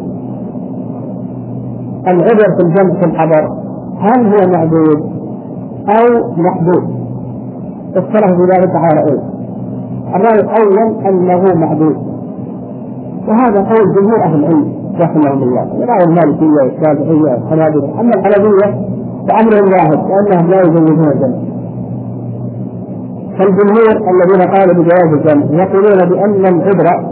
العذر في الجمع في الحضر هل هو معدود أو محدود؟ اختلف في ذلك على رأيين. الرأي الأول أنه معدود، وهذا قول جمهور أهل العلم رحمهم الله، رأي المالكية والشافعية والحنابلة. أما الحنابلة فأمرهم واحد لأنهم لا يجوزون الجمع. فالجمهور الذين قالوا بجواز الجمع يقولون بأن العذر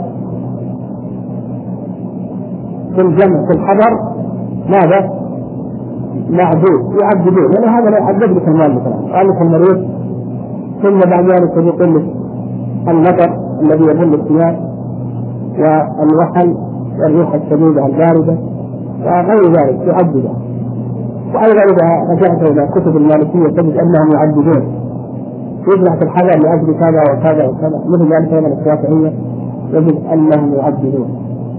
في الجمع في الحضر ماذا؟ معدود، يعددون، لأن هذا لا يعدد لك المال مثلا، قال لك المريض ثم بعد ذلك يقول لك المطر الذي يبل الثياب والوحل والريح الشديدة الباردة وغير ذلك يعدده. وأيضا إذا رجعت إلى كتب المالكية تجد أنهم يعددون، يجمع في الحضر لأجل كذا وكذا وكذا، مثل ذلك أيضا الشافعية يجد أنهم يعددون.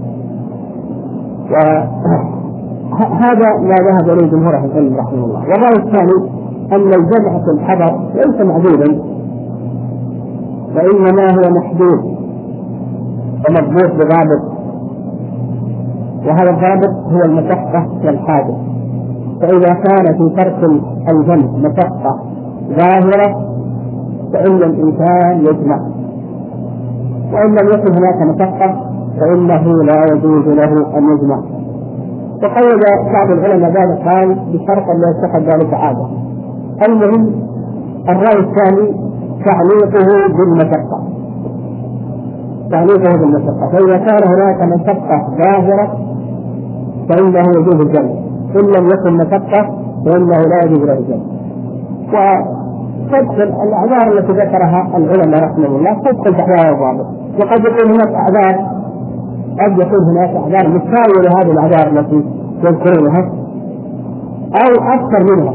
وهذا ما ذهب إليه جمهور أهل العلم رحمه الله. والرأي الثاني أن الجمع في الحضر ليس معدودا، وإنما هو محدود ومضبوط بضابط، وهذا الضابط هو المشقة والحاجة. فإذا كان في ترك الجمع مشقة ظاهرة فإن الإنسان يجمع، وإن لم يكن هناك مشقة فإنه لا يجوز له أن يجمع. وقيد بعض العلماء ذلك قال بشرط أن لا يتخذ ذلك عادة. المهم الرأي الثاني تعليقه بالمشقة، تعليقه بالمشقة، فإذا كان هناك مشقة ظاهرة فإنه يجوز الجمع، إن لم يكن مشقة فإنه لا يجوز له الجمع. وتدخل الأعذار التي ذكرها العلماء رحمه الله تدخل تحت هذا الضابط. وقد يكون هناك أعذار، قد يكون هناك أعذار مساوية لهذه الأعذار التي يذكرونها أو أكثر منها،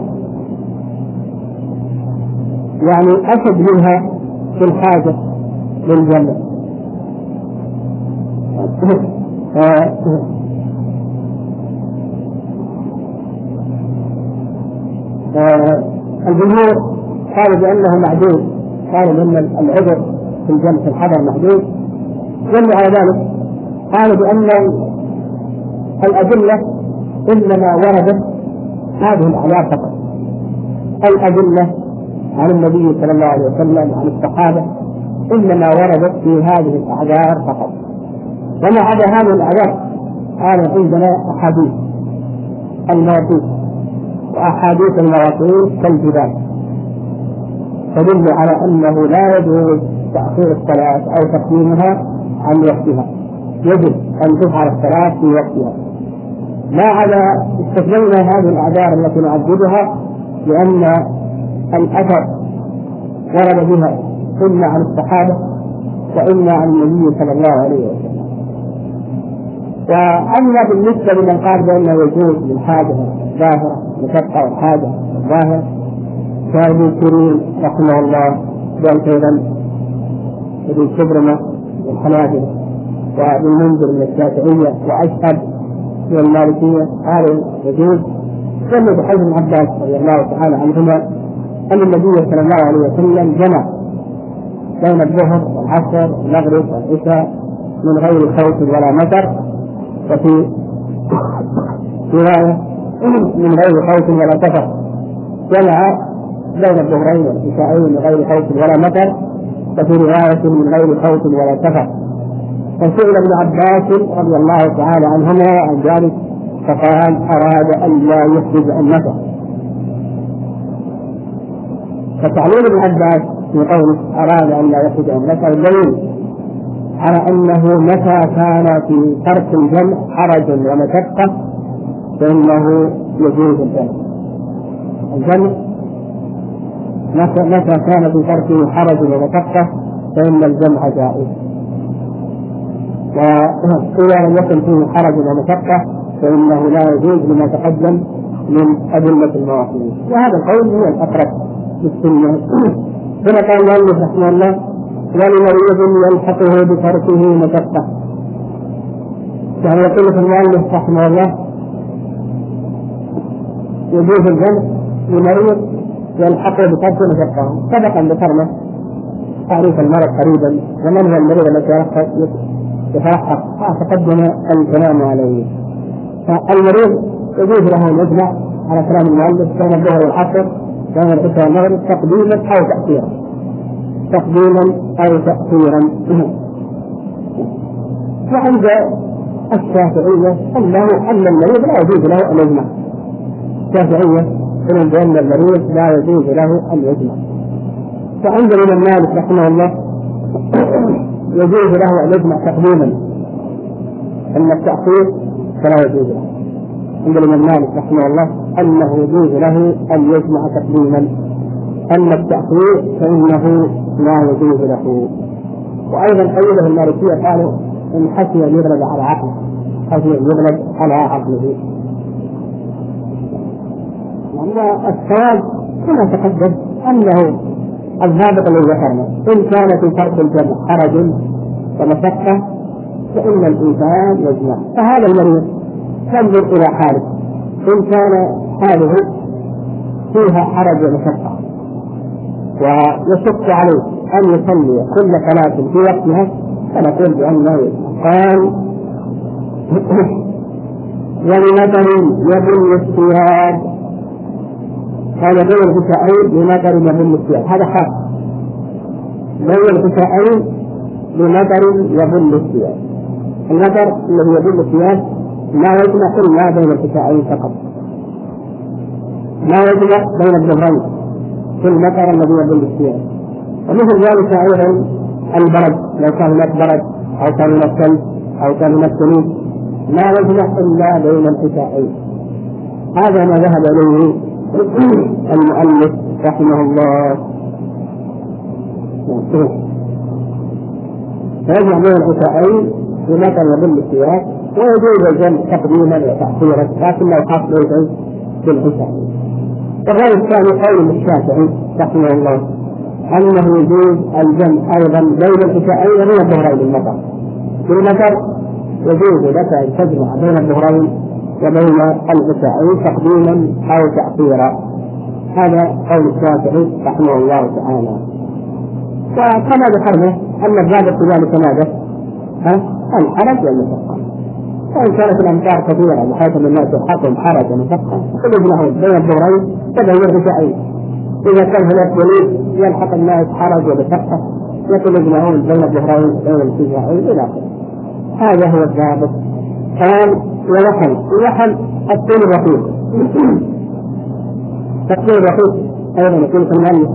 يعني أشد منها في الحاجة للجمع. الجمهور قالوا بأنه معدود، قالوا بأن العذر في الجمع في الحضر معدود. جمع على ذلك قالوا بأن الأدلة إنما وردت هذه الأعذار فقط، الأدلة عن النبي صلى الله عليه وسلم عن الصحابة إنما وردت في هذه الأعذار فقط. وما عدا هذه الأعذار قالوا عندنا أحاديث المواقيت، وأحاديث المواقيت كالجبال تدل على أنه لا يجوز تأخير الصلاة أو تقديمها عن وقتها، يجب أن تفعل الصلاة في وقتها. ما عدا استثنينا هذه الأعذار التي نعددها لأن الأثر ورد بها إما عن الصحابة وإما عن النبي صلى الله عليه وسلم. وأما بالنسبة لمن قال بأنه يجوز للحاجة الظاهرة مشقة والحاجة الظاهرة كابن سيرين رحمه الله ذلك أيضا ابن كبرمة والحنابلة وابن منذر من الشافعية وأشهد من المالكية قالوا يجوز. كما بحيث ابن عباس رضي الله تعالى عنهما أن النبي صلى الله عليه وسلم جمع بين الظهر والعصر والمغرب والعشاء من غير خوف ولا مطر، وفي رواية من غير خوف ولا سفر جمع بين الظهرين والعشاءين من غير خوف ولا مطر، وفي رواية من غير خوف ولا سفر. فسئل ابن عباس رضي الله تعالى عنهما عن ذلك فقال أراد أن لا يحدث النفر. فتعليل ابن عباس في قوله أراد أن لا يحدث النفر دليل على أنه متى كان في ترك الجمع حرج ومشقة فإنه يجوز الجمع. الجمع متى كان في تركه حرج ومشقة فإن الجمع جائز، وإذا لم يكن فيه حرج ومشقة فإنه لا يجوز لما تقدم من أدلة المواقيت. وهذا القول هو الأقرب للسنة. كما قال المؤلف رحمه الله ولمريض يلحقه بتركه مشقة، يعني يقول في المؤلف رحمه الله يجوز الجمع لمريض يلحقه بترك مشقة. سبقا ذكرنا تعريف المرض قريبا ومن هو المريض الذي يترحق تقدم الكلام عليه. فالمريض يجوز له ان يجمع على كلام المؤلف بين الظهر والعصر بين العشاء والمغرب تقديما او تاخيرا تقديما او تاخيرا. وعند الشافعيه انه ان المريض لا يجوز له ان يجمع. الشافعيه يقولون بان المريض لا يجوز له ان يجمع. فعند الامام مالك رحمه الله يجوز له أن يجمع تقديما، أن التأخير فلا يجوز له. عند الإمام مالك رحمه الله أنه يجوز له أن يجمع تقديما، أن التأخير فإنه لا يجوز له. وأيضا قيله المالكية قالوا إن حسي أن يغلب على عقله، حسي أن يغلب على عقله. الصواب كما تقدم أنه الضابط الذي ذكرنا إن كان في ترك الجمع حرج ومشقة فإن الإنسان يجمع. فهذا المريض ينظر إلى حاله، إن كان حاله فيها حرج ومشقة ويشق عليه أن يصلي كل صلاة في وقتها فنقول بأنه يجمع. قال ولنذر يبل الثياب، هذا بين الحسائين لنذر يبل الثياب، هذا خاص بين الحسائين لنذر يبل الثياب. النذر الذي يبل الثياب لا يجمع إلا بين الحسائين فقط، لا يجمع بين الظهرين في النذر الذي يبل الثياب. ومثل ذلك أيضا البرد، لو كان هناك برد أو كان هناك ثلج أو كان هناك ثلوج لا يجمع إلا بين الحسائين. هذا ما ذهب إليه المؤلف رحمه الله. فيجمع بين الحسائين بمثل يبل الثياب ويجوز الجمع تقديما وتأخيرا، لكنه خاص ليس بالحسائين. والرأي الثاني قول الشافعي رحمه الله أنه يجوز الجمع أيضا بين الحسائين وبين الظهرين بالمطر. بالمطر يجوز لك أن تجمع بين الظهرين وبين الحسائين تقديما أو تأخيرا. هذا قول الشافعي رحمه الله تعالى. وكما ذكرنا أن الضابط في ذلك ماذا؟ الحرج والمشقة. فإن كانت الأمطار كثيرة بحيث أن الناس يلحقهم حرج ومشقة فيجمعون بين الظهرين وبين الحسائين. إذا كان هناك وليد يلحق الناس حرج ومشقة يكون يجمعون بين الظهرين وبين الحسائين إلى آخره. هذا هو الضابط. قال ولحن ولحن الطين الرقيق. الطين الرقيق أيضا يقول في المؤلف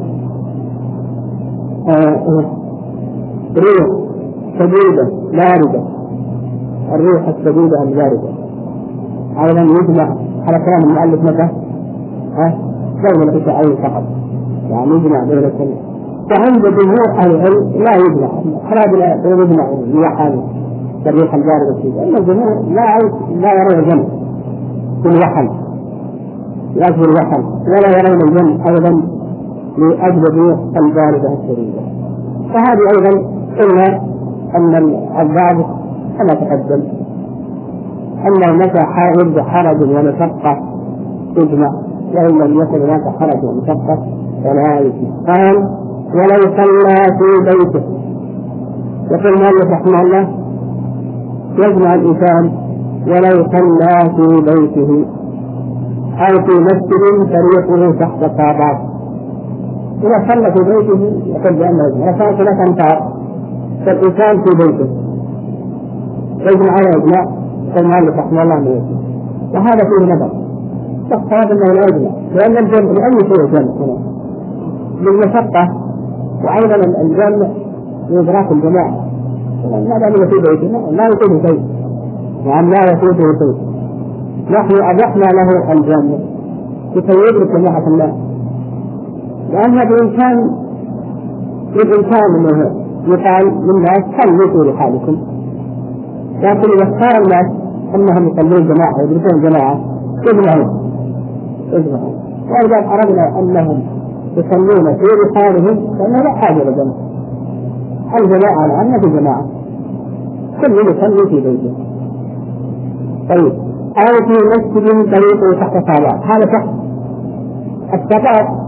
ريح شديدة باردة، الريح الشديدة الباردة أيضا يجمع على كلام المؤلف متى؟ بين الحسائين فقط، يعني يجمع بين الكل. وعند جمهور أهل العلم لا يجمع، حنابلة لا يجمع الوحل الريح الباردة الشديدة، أما الجمهور لا لا يرون الجمع في الوحل لأجل الوحل، ولا يرون الجمع أيضا لأجل الريح الباردة الشديدة. فهذه أيضا قلنا أن الضابط كما تقدم أنه متى يبدأ حرج ومشقة تجمع، وإن لم يكن هناك حرج ومشقة ولا يجمع. قال ولو صلى في بيته. يقول المؤلف رحمه الله يجمع الإنسان ولو صلى في بيته أو في مسجد طريقه تحت الطابات. إذا صلى في بيته يقول بأنه يجمع. وصار ثلاث أمتار فالإنسان في بيته يجمع على إجماع. يقول المؤلف رحمه الله أنه يجمع، وهذا فيه نظر. فالصواب أنه لا يجمع لأن الجمع لأي شيء جمع بالمشقة، وأيضا الجمع لإدراك الجماعة. ما دام في بيته لا يفيده شيء، نعم لا يفيده شيء. نحن أبحنا له الجمع لكي يدرك جماعة الناس، لأن بالإمكان بالإمكان أنه يقال للناس صلوا في رحالكم، لكن إذا اختار الناس أنهم يصلون جماعة ويدركون جماعة يجمعون يجمعون. وإذا أردنا أنهم يصلون في رحالهم فإنه لا حاجة للجماعة. الجماعة الآن في جماعة كل يصلي في بيته. طيب أو في مسجد طريقه تحت صلاة، هذا تحت الصلاة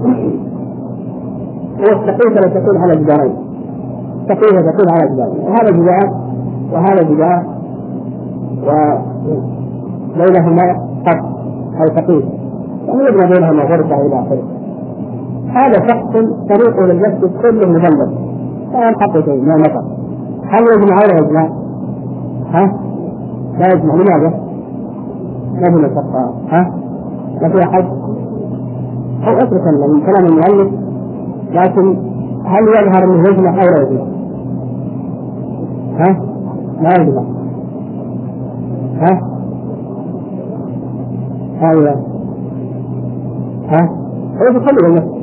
والسقيفة تكون على جدارين، سقيفة تكون على جدارين، وهذا جدار وهذا جدار وبينهما خط أو سقيفة، يعني يبنى بينهما غرفة إلى آخره. هذا شخص طريقه للمسجد كله مبلد لا ينحط شيء ما نفع. هل يجمع ولا يجمع؟ ها؟ لا يجمع. لماذا؟ ما في مشقة. ها؟ ما في أحد؟ أو أترك من كلام المؤلف، لكن هل يظهر أنه يجمع أو لا يجمع؟ ها؟ لا يجمع. ها؟ أيوة. ها؟ هو يصلي بالنفس.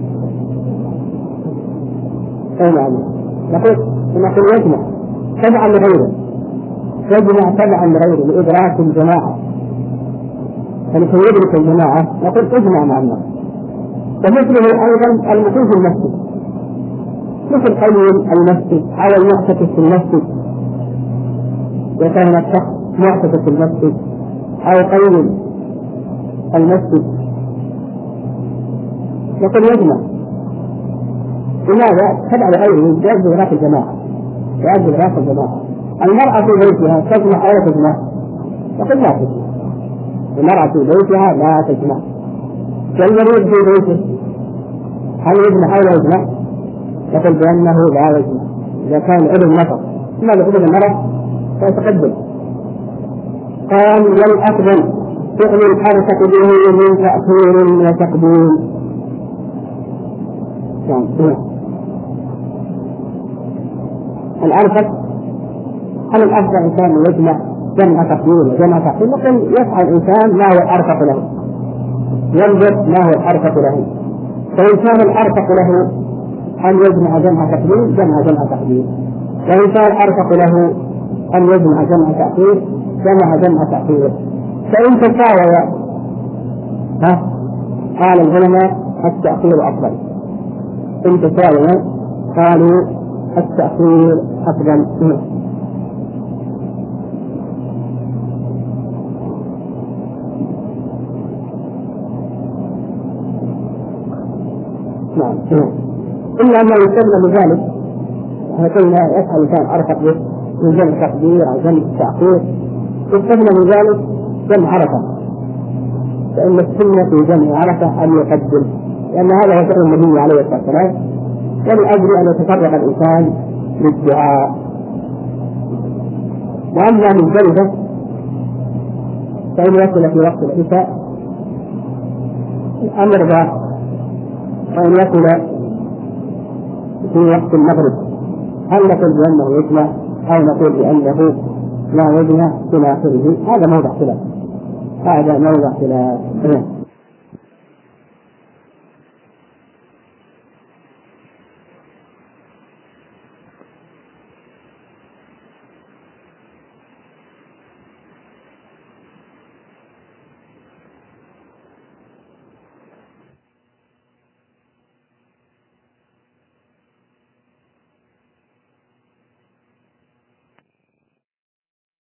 أي نعم. نقول نقول يجمع تبعا لغيره، يجمع تبعا لغيره لإدراك الجماعة، فلكي يدرك الجماعة نقول اجمع مع الناس. ومثله أيضا المقيم في المسجد، مثل قيم المسجد أو المعتكف في المسجد، وكان الشخص معتكف في المسجد أو قيم المسجد نقول يجمع. لماذا؟ تبع لغيره يجب إدراك الجماعة، يجب إدراك الجماعة. المرأة في بيتها تجمع أو لا تجمع؟ نقول لا تجمع. المرأة في بيتها لا تجمع. والمريض في بيته هل يجمع أو لا يجمع؟ نقول بأنه لا يجمع إذا كان ابن نفر. ماذا ابن المرأة؟ فيتقدم. قال والأفضل فعل الحركة به من تأخير وتقديم. الأرفق هل الأفضل إنسان يجمع جمع تقدير وجمع تأخير؟ نقول يسعى الإنسان ما هو الأرفق له، ينظر ما هو الأرفق له. فإن كان الأرفق له أن يجمع جمع تقدير جمع جمع تقدير، وإن كان الأرفق له أن يجمع جمع تأخير جمع جمع تأخير. فإن تساوي ها قال العلماء التأخير أفضل. إن تساوي قالوا التأخير أفضل. نعم. إلا أنه يستبنى بذلك قلنا يسأل الإنسان أرفق به من جمع تقدير أو جمع تأخير، يستبنى بذلك جمع عرفة، فإن السنة في جمع عرفة أن يقدم، لأن هذا هو فعل النبي عليه الصلاة والسلام، ولأجل أن يتفرغ الإنسان للدعاء. وأما من جلده فإن يصل في وقت العشاء الأمر ذا، وإن يصل في وقت المغرب هل نقول بأنه يجمع أو نقول بأنه لا يجمع إلى آخره؟ هذا موضع خلاف، هذا موضع خلاف.